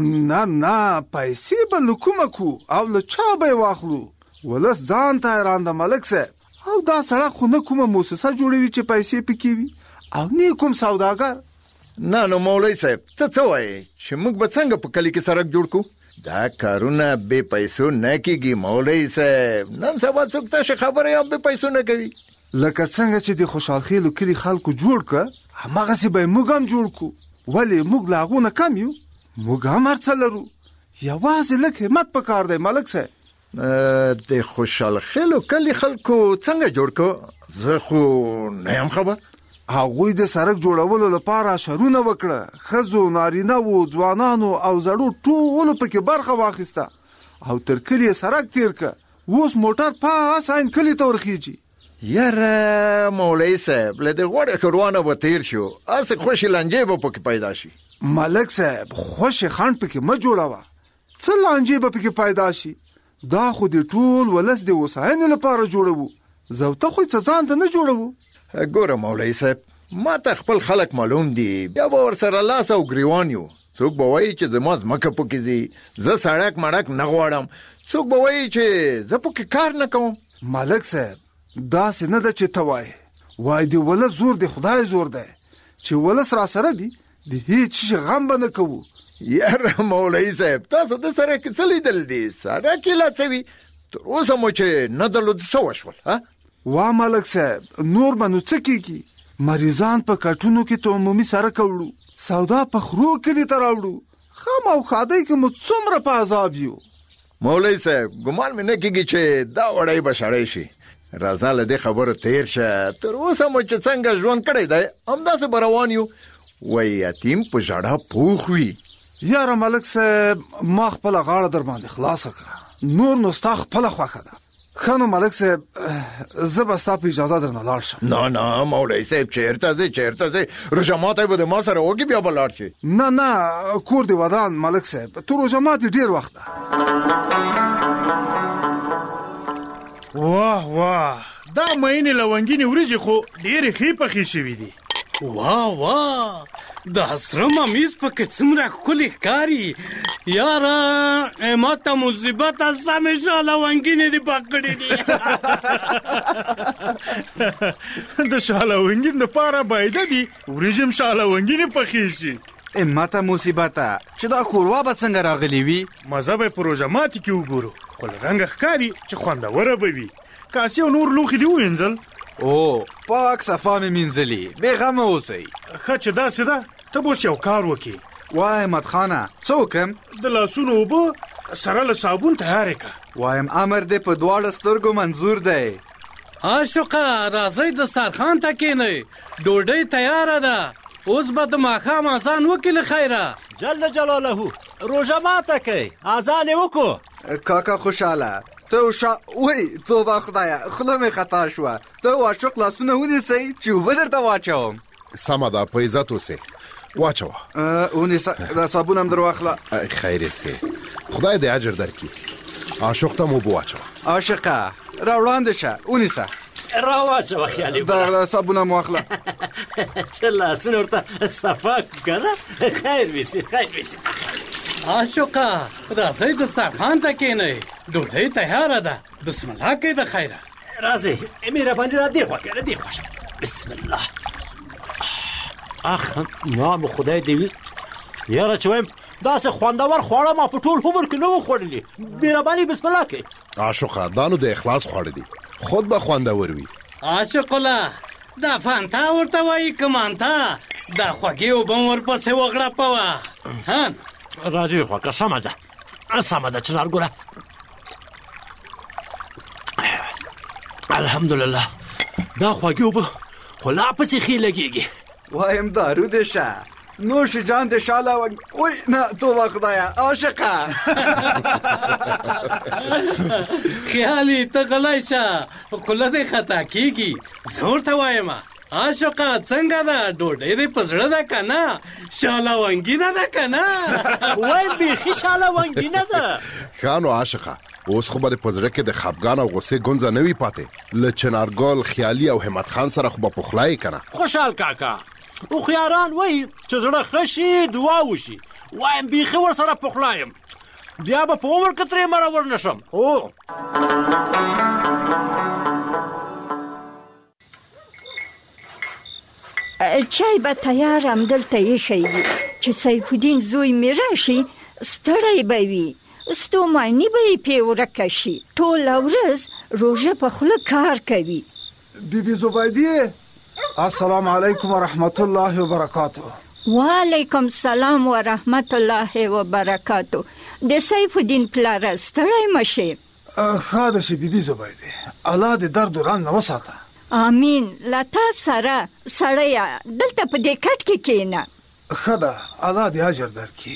نه پیسې به له کومه کو او له چا به یې واخلو ولس ځان ته حیران ده ملک صاحب او دا سړک خو نه کومه موسسه جوړوي چې پیسې پکې وي او نه کوم سوداګر نه نو مولوي صاحب څه وایي چې موږ به څنګه په کلي کې سړک جوړ کو دا کارونه بې پیسو نه کېږي مولوي صاحب نن سبا څوک تاسې خبرې هم بې پیسو نه کوي لکه څنګه چې د خوشحال خیلو کلي خلکو جوړ کړه هماغسې به یې موږ هم جوړ کړو ولې موږ له هغو نه کم یو موږ هم هر څه لرو یوازې لږ همت پکار دی ملک صاحب د خوشحال خیلو کلي خلکو څنګه جوړ کړو زه خو نه یم خبر هغوی د سړک جوړولو لپاره شرونه وکړه ښځو نارینه وو ځوانانو او زړو ټولو پکې برخه واخیسته او تر کلي یې سړک تیر کړه اوس موټر پاس عین کلي ته ورخیږي یاره مولوي صاحب له دې غوړې کاروانه به تیر شو هسې خوشې لانجې به پکې پیدا شي ملک صاحب خوشې خنډ پکې مه جوړوه څه لانجې به پکې پیدا شي دا خو د ټول ولس د هوساینې لپاره جوړوو زه ته خو څه ځان ته نه جوړوو ګوره مولوي صاحب ما ته خپل خلک معلوم دي بیا به ورسره لاس او ګریوان یو څوک به وایي چې زما ځمکه پکې دي زه سړک مړک نه غواړم څوک به وایي چې زه پکې کار نه کوم ملک صاحب داسې نه ده چې ته وایي د ولس زور د خدای زور دی چې ولس را سره دي د هیڅ شي غم به نه کوو یاره مولوي صاحب تاسو د سړک څه لیدل دي سړک یې لا څه وي تر اوسه مو چې نه درلود څه وشول وا ملک صاحب نور به نو څه کېږي مریضان په کټونو کې ته عمومي سړک وړو سودا په خرو کلي ته راوړو خام او ښادۍ کې مو څومره په عذاب یو مولوي صاحب ګمان مې نه کېږي چې دا وړی به شړی شي راځه له دې خبرو تیر شه تر اوسه مو چې څنګه ژوند کړی دی همداسې به روان یو وایي یتیم په ژړا پوخ وي یاره ملک صاحب ما خپله غاړه در باندې خلاصه کړه نور نو ستا خپله خوښه ده ښه نو ملک صاحب زه به ستا په اجازه درنه لاړ شم نه مولوي صاحب چېرته ځې روژه ماتی به د ما سره وږي بیا به لاړ شي نه کور دې ودان ملک صاحب تو روژه ماتي ډېر وخت ده واه دا مینې لونګینې وریجې خو ډېرې ښې پخې شوي دي واه د سره ممیز پکې څومره ښکلې ښکاري یاره ما ته مصیبت سمې شه لونګینې دې پخ کړې دي د شالونګین دپاره باید دي وریجې هم شالونګینې پخې شي ما ته مصیبته چې دا کوروا به څنګه راغلی وي مزه به یې په روژه ماتي کې وګورو خو له رنګه ښکاري چې خوندوره به وي کاسې او نور لوښي دې ووینځل او پاک صفا مې مینځلي بېغمه اوسئ ښه چې داسې ده ته به اوس یو کار وکړې وای احمد خانه څه وکړم د لاسونو اوبه سره له صابون تیارې کړه وایم امر دې په دواړو سترګو منظور دی عاشقه راځئ دسترخوان ته کښېنئ ډوډۍ تیاره ده اوس به د ماښام اذان وکړي له خیره جل جلاله روژه ماته کوي اذان یې وکړو کاکا خوشحاله ته وای توبه خدایه خوله مې خطا شوه ته عاشق لاسونه ونیسئ چې اوبه درته واچوم سمه ده په عزت اوسې واچوه ونیسه دا صابون هم در واخله خیر یې څښې خدای دې اجر درکړي عاشق ته مو اوبه واچوه عاشقه را وړاندې شه ونیسه را واچوه خیالي دا صابون هم واخله چې لاسونه ورته صفا کړه خیر ویسي عاشقه راځئ دسترخوان ته کښېنئ ډوډۍ تیاره ده بسم الله کوي د خیره راځئ مهرباني را دې خوا کې را دې خوا شه بسم الله اخ نام خدای دې وي یاره چې وایم داسې خوندور خواړه ما په ټول عمر کې نه و خوړلي مهرباني بسم الله کوي عاشقه دا نو د اخلاص خواړه دي خود به خوندور وي عاشق الله دا فانتا ورته وایي کمانتا دا خوږې اوبه م ورپسې وغړپوه ها راځي خوږه سمه ده چنارګله الحمدلله دا خوږې اوبه خو لا پسې ښې لګېږي وایم دارو دې شه نوش جان دې شاله وای نه توبه خدایا عاشقه خیالي ته غلی شه خوله دې خطا کېږي زه ورته وایم عاشقه څنګه ده ډوډۍ دې په زړه ده که نه شاله ونګینه ده که نه وایم بیخي شاله ونګینه ده ښه نو عاشقه اوس خو به د په زړه کې د خفګان او غصې ګونځه نه وي پاتې له چنارګل خیالي او همت خان سره خو به پخلا یې که نه خوشحال کاکا هوښیاران وایي چې زړه ښه شي دعا وشي وایم بیخي ورسره پخلا یم بیا به په عمر کې ترې مرور نه شم هو چای به تیار همدلته ایښی وي چې سیف الدین زوی مې راشي ستړی به وي ستوماني به یې پې ورکه شي ټوله ورځ روژه په خوله کار کوي بیبي زبیدې السلام علیکم ورحمت الله وبرکاتو وعلیکم السلام ورحمت الله وبرکاتو د سیف الدین پلاره ستړی مشې ښه ده چې بیبي زبیدې الله دې درد وران نه وساته آمین له تا سره سړیه دلته په دې کټ کې کښېنه ښه ده الله دې اجر درکړي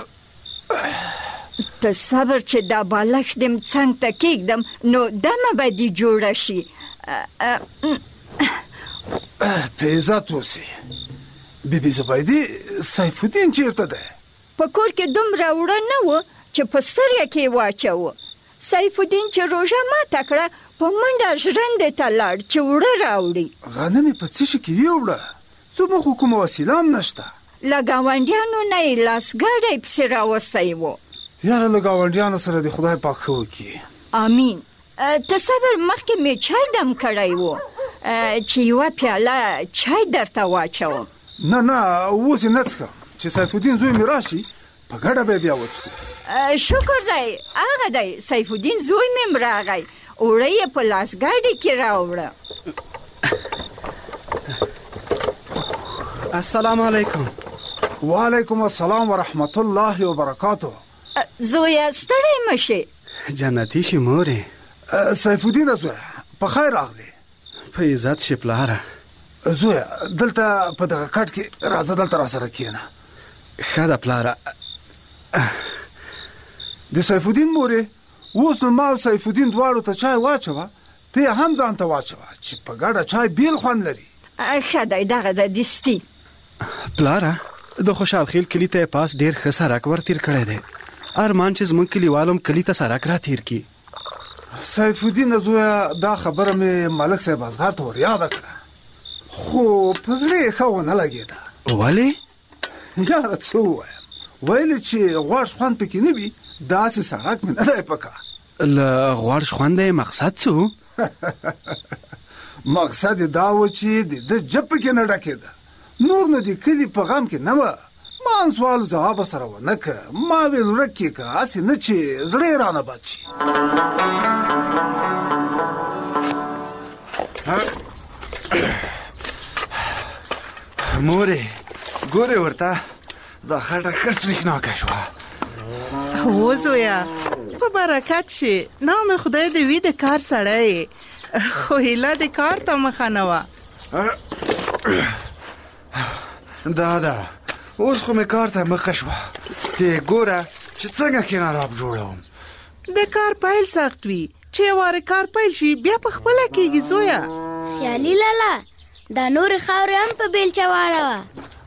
ته صبر چې دا بالښت دې څنګ ته کېږدم نو دمه به دې جوړه شي په عزت اوسې بیبي زبیدې سیف الدین چېرته دی په کور کې دومره وړه نه و چې په سترګه کې واچوه سیف الدین چې روژه ماته کړه په منډه ژرندې ته لاړ چې وړه راوړي غنم یې په څه شي کې یوړه زموږ خو کومه وسیله هم نشته له ګاونډیانو نه یې لاسګاډی پسې راوستی و یاره له ګاونډیانو سره دې خدای پاک ښه وکړي آمین ته صبر مخکې مې چای دم کړی و چې یوه پیاله چای درته واچوم نه اوس یې نه څښم چې سیف الدین زوی مې راشي په ګډه به بیا وڅښو شکر دی هغه دی سیف الدین زوی مې م راغی اوړه یې په لاسګاډي کې راوړه السلام علیکم وعلیکم السلام ورحمت الله وبرکاتو زویه ستړی مشې جنتي شي مورې سیف الدین زویه په خیر راغلی په عزت شي پلاره زویه دلته په دغه کټ کې راځه دلته راسره کښېنه ښه ده پلاره د سیف الدین مورې اوس نو ما سیف الدین دواړو ته چای واچوه ته یې هم ځان ته واچوه چې په ګډه چای بیل خوند لري ښه دی دغه د دستي پلاره د خوشحال خیل کلي ته پاس ډېر ښه سړک ور تیر کړی دی ارمان چې زموږ کلیوالو کلي ته سړک را تیر کړي سیف الدین زویه دا خبره مې ملک صاحب اصغر ته ور یاده کړه خو په زړه یې ښه ونه لګېده ولې یاره څه ووایم ویلې چې غوړ خوند پکې نه وي داسې سړک مې نه دی پکار له غوړ خونده مقصد څه مقصد یې دا و چې د جب پکې نه ډکېده نور نو د کلي په غم کې نه وه ما سوال ځواب سره ونه که ما ویل ورک یې که هسې نه چې زړه یې رانه بد شي مورې ګورې ورته دا خټه ښه تریخناکه شوه هو زویه په برکت شي نام خدای دې وي د کار سړی خو هیله د کار ته مخه نه وه دا اوس خو مې کار ته مخه شوه ته ګوره چې څنګه کناراب جوړوم د کار پیل سخت وي چې واره کار پیل شي بیا په خپله کېږي زویه خیالي لالا دا نورې خاورې هم په بیلچه واړوه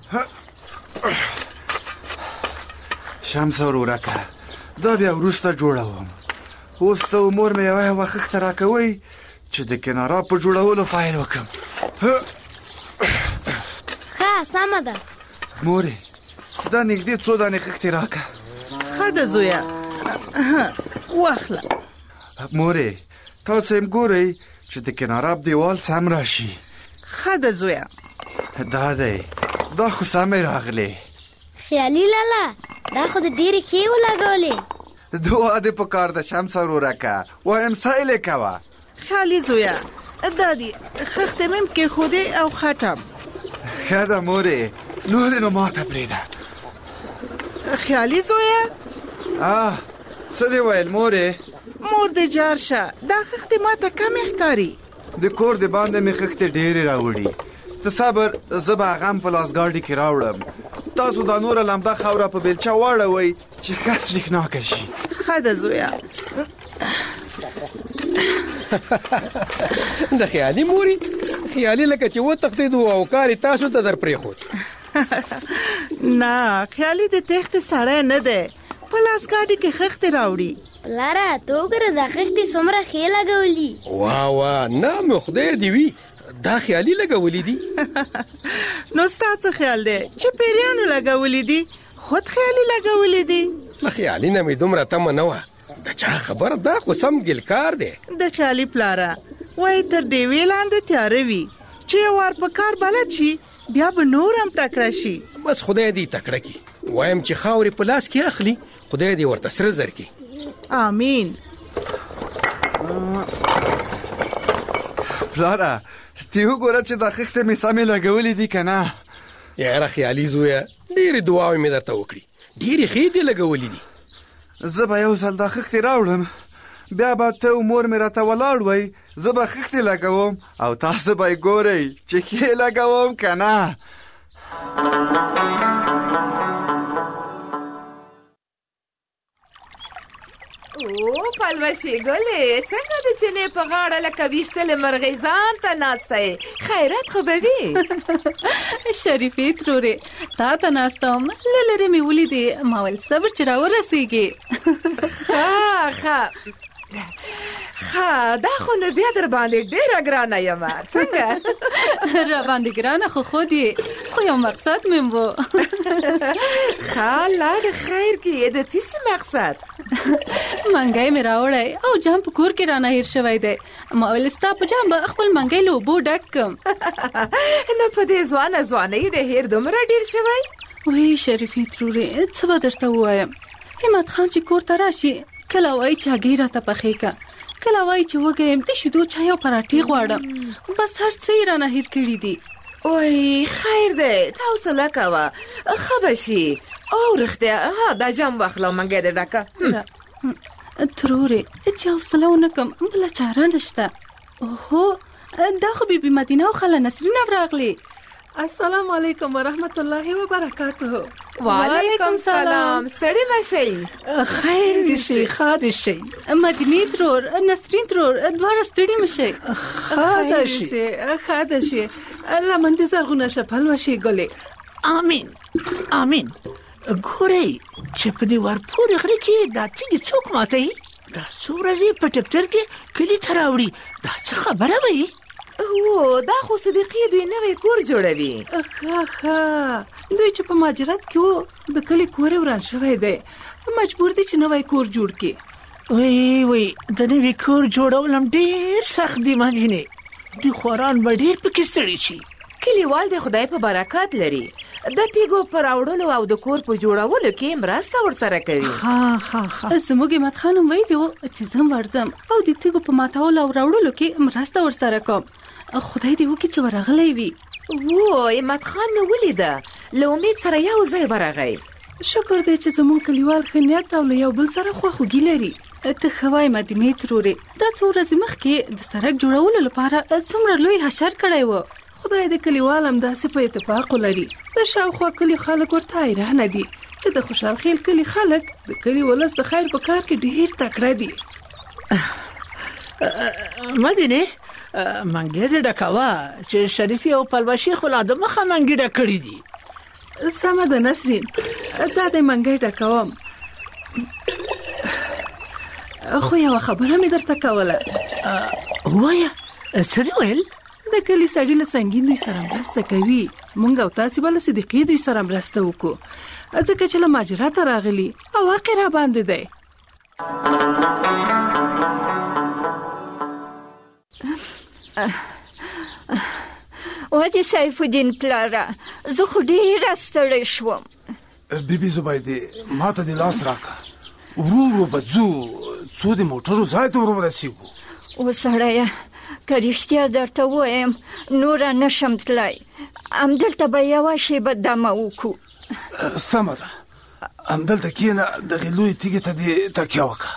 شمس ورورکه دا بیا وروسته جوړوم اوس ته مور مې یوه وخښته راکوئ چې د کناراب په جوړولو فایل وکړم ښه سمه ده مورې دا نږدې څو دانې خښتې راکه ښه ده زویه واخله مورې تاسو هم ګورئ چې د کناراب دیوال سم راشي ښه ده زویه دا دی دا خو سمې راغلی خیالي لالا دا خو د ډېرې ښې ولګولې دعا دې په کار ده شمس ورورکه وایم سایل یې کوه خیالي زویه دادی خخت مم کې خوده او خټم ښه ده مورې نورې نو ماته پرېږده. خیالي زویه څه دې ویل مورې؟ مور دې جار شه دا خښتې ماته کمې ښکاري. د کور د باندې مې خښتې ډېرې راوړي. ته صبر زه به هغه هم په لاسګاډي کې راوړم. تاسو دا نوره لمده خاوره په بیلچه واړوئ چې ښه څرخناکه شي. ښه ده زویه. د خیالي موري خیالي لکه چې وتښتېدو او کار یې تاسو ته در پرېښود. نه خیالي د تېښتې سړی نه دی، په لاسګاډي کې خښتې راوړي. پلاره ته وګوره دا خښتې څومره ښې لګولي. واه نه مې خدای دې وي دا خیالي لګولي دي. نو ستا څه خیال دی چې پیریانو لګولي دي؟ خود خیالي لګولي دي. له خیالي نه مې دومره تمه نه وه. د چا خبره دا خو سم ګلکار دی. د خیالي پلاره وایي تر ډیوې لاندې تیاره وي چې یو وار په کار بلد شي بیا به نور هم تکړه شي. بس خدای دې تکړه کړي. وایم چې خاورې په لاس کې اخلي خدای دې ورته سره زر کړي. آمین. پلاره ته وګوره چې دا خښتې مې سمې لګولې دي که نه؟ یاره خیالي زویه ډېرې دعاوې مې درته وکړي ډېرې ښې دې لګولې دي. زه به یو ځل دا خښتې راوړم بیا به ته او مور مې راته ولاړ وئ زه به خښتې لګوم او تاسو به یې ګورئ چې ښې لګوم که نه. او پلوشې ګلې څنګه د چینې په غاړه لکه ویشتلې مرغۍ ځان ته ناسته یې خیرات خو به وي. شریفې ترورې تا ته ناسته وم له لرې مې ولیدې ما ویل صبر چې راورسېږې. ښه دا خو نو بیا در باندې ډېره ګرانه یم څنګه؟ را باندې ګرانه خو خود یې خو یو مقصد مې و. ښه الله د خیر کې د څه شي مقصد؟ منګی مې راوړی او جام په کور کې رانه هیر شوی دی. ما ویل ستا په جام به خپل منګی له اوبو ډک کړم. نو په دې ځوانۍ د هیر دومره ډېر شوی؟ وی شریفې ترورې څه به درته ووایم. همت خان چې کور ته راشي کله وایي چې هګۍ راته پخې که، کله وایي چې وږی یم د شیدو چای او پراټې غواړم. بس هر څه یې رانه هیر کړي دي. وای خیر دی ته حوصله کوه ښه به شي. او رښتیا دا جام واخله منګی دې ډکه. ترورې چې حوصله ونه کړم بله چاره نشته. اوهو دا خو بیبي مدینه او خاله نسرین هم راغلې. السلام علیکم ورحمت الله وبرکاته. وعلیکم سلام. ستړي مشئ. خیر دې شي ښه دې شي. مدینې ترور نسرین ترور دواړه ستړي مشئ. ښه ده شي لمن دې زرغونه شه پلوشې ګلې. آمین آمین. ګورئ چې په دې ورپورې غره کې دا تیږې څوک ماتوي؟ دا څو ورځې په ټکټر کې کلي ته راوړي دا څه خبره وي؟ او دا خو صدیقې دوی نوی کور جوړوي. ښه دوی چې په مهاجرت کې وو د کلي کور وران شوی دی مجبور دي چې نوی کور جوړ کړي. وی د نوي کور جوړول هم ډېر سخت دي مدینې. دوی خواران به ډېر پکې ستړي شي. کلیوال د خدای په برکت لري د تیګو پر راوړلو او د کور په جوړولو کې مرسته ورسره کوي. زموږ همت خان هم ویلي وو چې زه ورځم او د تیګو په ماتولو او راوړلو کې مرسته ورسره کوم. خدای دې وکړي چې ورغلی وي. همت خان نو ولیده له امید سره یو ځای ورغی. شکر دی چې زموږ کلیوال ښه نیت او له یو بل سره خواخوږي لري. ته ښه وایې مدینې ترورې دا څو ورځې مخکې د سړک جوړولو لپاره څومره لوی حشر کړی و. خدای د کلیوال همداسې په اتفاق ولري. د شاوخوا کلي خلک ورته حیرانه دي چې د خوشحال خیل کلي خلک د کلي ولس د خیر په کار کې ډېر تکړه دي. مدینې منګی دې ډکوه چې شریفي او پلوشي خو لا د مخه منګي ډک کړي دي. سمه ده نسرین دا د منګی ډکوم. خو یوه خبره مې درته کوله. وایه څه دې ویل؟ د کلي سړي له سنګین دوی سره مرسته کوي. مونږ او تاسې به له صدیقې دوی سره مرسته وکړو ځکه چې له مهاجرته راغلي او واقع را باندې دی. وادي سیف الدین پلاره زه خو ډېره ستړی شوم. بیبي زبیدې ما ته دې لاس راکړه ورو به ځو څو د موټرو ځای ته ورسېږو. و سړیه که رښتیا درته ووایم نوره نشم تلای. همدلته به یوه شیبه دمه وکړو. سمه ده، همدلته کښېنه، دغې لویې تیږې ته دې تکیه وکړه.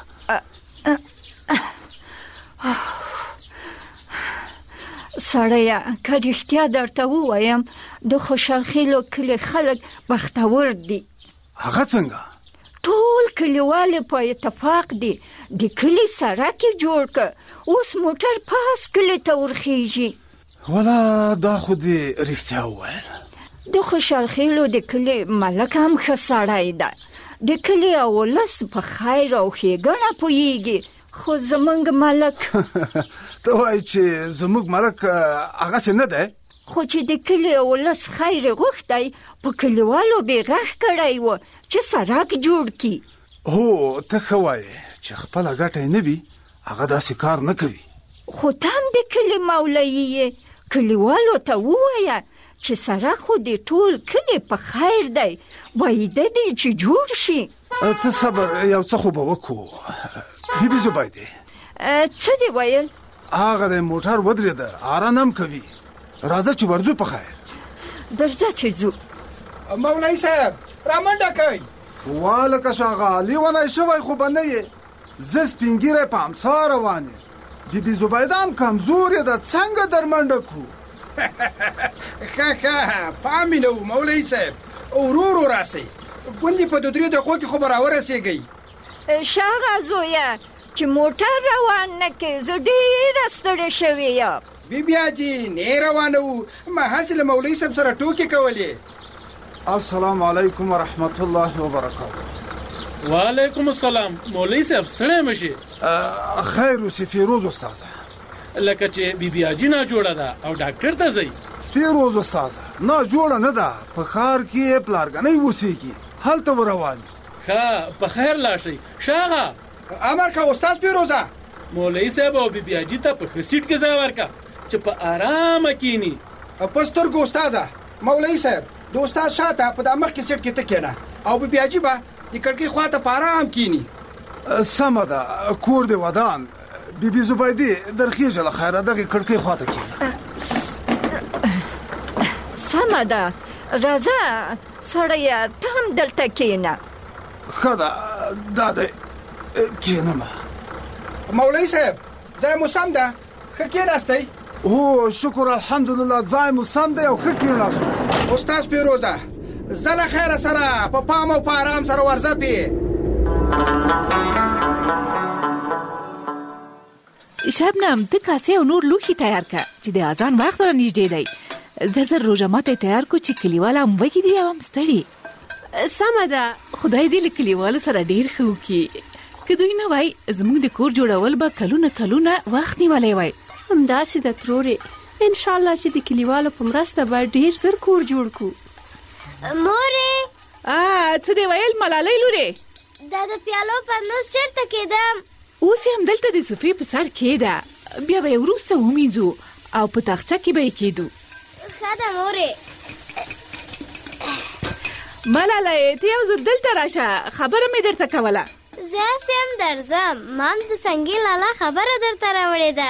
سړیه که رښتیا درته ووایم د خوشحال خیلو کلي خلک بختور دي. هغه څنګه؟ ټول کلیوال په اتفاق دي د کلي سړک یې جوړ که. اوس موټر پاس کلي ته ورخیږي. ولا دا خو دې رښتیا وویل. د خوشحال خیلو د کلي ملک هم ښه سړی ده. د کلي او ولس په خیر او ښېګڼه پوهېږي. خو زمونږ ملک ته وایي چې زموږ ملک هغسې نه دی؟ خو چې د کلي او ولس خیر یې غوښتی په کلیوالو بې غږ کړی و چې سړک جوړ کړي. هو ته ښه وایې چې خپله ګټه یې نه وي هغه داسې کار نه کوي. خو ته هم د کلي مولوي یې، کلیوالو ته ووایه چې سړک خو د ټول کلي په خیر دی، بایده دی چې جوړ شي. ته صبر، یو څه خو به وکړو. بیبي زبیدې څه دې ویل؟ هغه د موټر ودرېده، آرام هم کوي. راځه چې ورځو په خیر. درځه چې ځو. مولوي صاحب رامنډه کوي. والکه شاغه لیونی شوی خو به نه یې. زه سپین ږیری په امسا روان یم. بیبي زبیده هم کمزورې ده، څنګه در منډه کړو؟ ښه پام مې نه و مولوي صاحب، ورو ورو راسئ. ګوندې په 2-3 دقیقو کې خو به راورسېږئ. شاغه زویه چې موټر روان نه کې، زه ډېره ستړې شوې یم. بیبي حاجي نه روانه وو، ما هسې له مولوي صاحب سره ټوکې کولې. السلام علیکم ورحمت الله وبرکاته. وعلیکم السلام. مولوي صاحب ستړی مشي؟ خیر اوسې فیروز استاذه. لکه چې بیبي حاجي ناجوړه ده او ډاکټر ته ځئ. فیروز استاذه ناجوړه نه ده، په ښار کې یې پلارګنۍ اوسېږي، هلته وروان دي. ښه په خیر لاړ شئ. شاغه امر که استاد فیروزه. مولوي صاحب او بیبي حاجي ته په ښه سیټ کې ځای ورکړه چې په آرامه کښېني. په سترګو استاذه. مولوي صاحب د استاد شاته په دا مخکې سیټ کې ته کښېنه او بیبي حاجي به د کړکۍ خواته په آرام کښېني. سمه ده، کور دې ودان. بیبي زبیدې درخیږه له خیره دغې کړکۍ خواته کښېنه. سمه ده، راځه سړیه ته هم دلته کښېنه. ښه ده، دا دی کښېنمه. مولوي صاحب ځای مو سم ده، ښه کښېناستئ؟ هو شکر الحمدلله ځای مو سم دی او ښه کښېناستو. استاد فیروزه زه له خیره سره په پام او په آرام سره ورځه پې. شبنم ته کاسې او نور لوښي تیار کړه چې د اذان وخت را نږدې دی. زر روژه ماته تیار کو چې کلیوال هم وږي دي او هم ستړي. سمه ده. خدای دې له کلیوالو سره ډېر ښه وکړي. که دوی نه وای زموږ د کور جوړول به کلونه وخت نیولی وای. همداسې ده ترورې، انشاءالله چې د کلیوالو په مرسته به ډېر زر کور جوړ کړو. مورې څه دې ویل ملالۍ لورې؟ دا د پیالو پرنوس چېرته کېدم؟ اوس یې همدلته د صوفې په سر کېده، بیا به یې وروسته ومینځو او په تاخچه کې به یې کېدو. ښه ده مورې. ملالۍ ته یو ځل دلته راشه، خبره مې درته کوله. زه هسې هم درځم، ما هم د سنګي لالا خبره درته راوړې ده.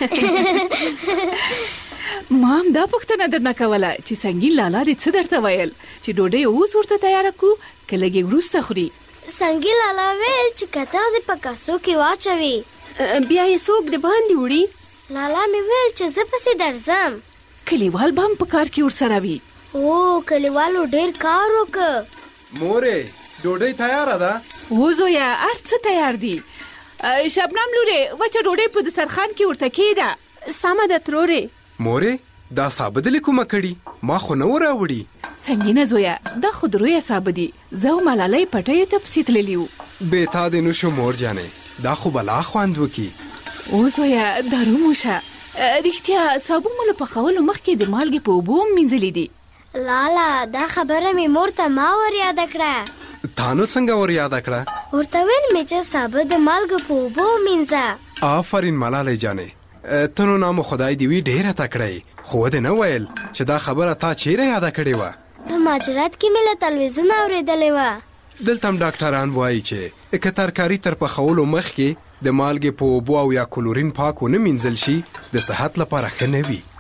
ما هم دا پوښتنه درنه کوله چې سنګین لالا دې څه درته ویل چې ډوډۍ اوس ورته تیاره کړو که لږ وروسته خوري؟ سنګي لالا ویل چې کتغ دې په کاسو کې واچوي بیا یې څوک د باندې وړي. لالا مې ویل چې زه پسې درځم. کلیوال به هم په کار کې ورسره وي. او کلیوالو ډېر کار وکړ. مورې ډوډۍ تیاره ده؟ و زویه هر څه تیار دي. شبنم لورې وچه ډوډۍ په دسترخوان کې ورته کېده. سمه ده ترورې. مورې دا سابه دلې کومه کړي؟ ما خو نه و راوړي. سنګینه زویه دا خو درویه سابه دي، زه او ملالۍ پټیو ته پسې تللي وو. بې تا دې نو شو مور جانې، دا خو بلا خوند وکي. او زویه دروموشه رښتیا سابه مو له پخولو مخکې د مالګې په اوبو مینځلي دي. لالا دا خبره مې مور ته ما ور یاده کړه. تا نو څنګه ور یاده کړه؟ ورته ویل مې چې سابه د مالګې په اوبو مینځه. آفرین ملالۍ جانې، ته نو نامو خدای دې وي ډېره تکړه یې، خو ودې نه ویل چې دا خبره تا چیرې یاده کړې وه؟ په ماجرات کې مې له تلویزیون اورېدلې وه. دلته هم ډاکټران وایي چې که ترکاري تر پخولو مخکې د مالګې په اوبو او یا کلورین پاک ونه مینځل شي د صحت لپاره ښه نه وي.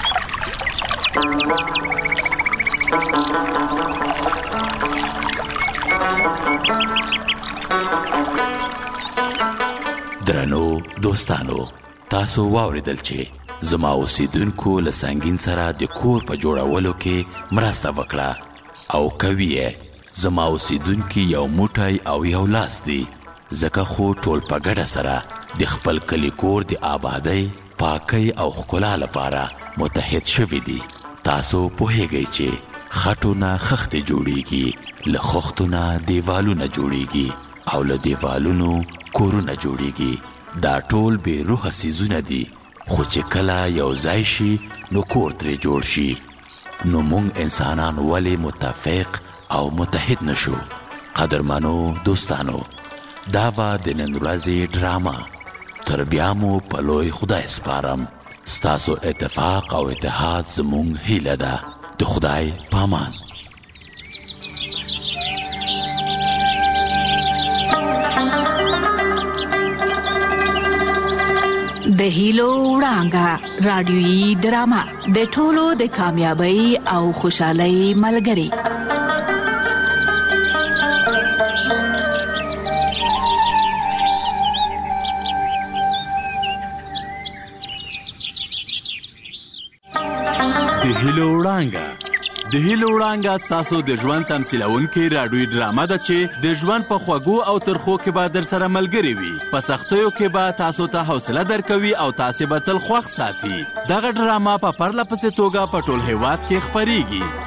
درنو دوستانو، تاسو واوریدل چې زما اوسیدونکو له سنگین سره د کور په جوړولو کې مرسته وکړه او کوي یې زما اوسیدونکي یو موټی او یو لاس دی، ځکه خو ټول په ګډه سره د خپل کلي کور د آبادۍ، پاکۍ او ښکلا لپاره متحد شوي دي. تاسو پوهیږئ چې خټو نه خښتې جوړیږي، له خښتو نه دیوالونه جوړیږي او له دیوالونو کورونه جوړیږي. دا ټول بې روحه څیزونه دي، خو چې کله یو ځای شي نو کور ترې جوړ شي. نو موږ انسانان ولې متفق او متحد نشو؟ قدرمنو دوستانو، دا و د نن ورځې ډرامه. تر بیا مو په لوی خدای سپارم. ستاسو اتفاق او اتحاد زموږ هیله ده. د خدای پامان. د هیلو وړانګه رادیويي ډرامه د ټولو د کامیابی او خوشحالۍ ملګری. د هیلو وړانګه. د هیلو وړانګه ستاسو د ژوند تمثیلونکې راډیويي ډرامه ده چې د ژوند په خوږو او ترخو کې به در سره ملګري وي. په سختیو کې به تاسو ته حوصله درکوي او تاسو به تل خوښ ساتي. دغه ډرامه په پرله پسې توګه په ټول هیواد کې خپریږي.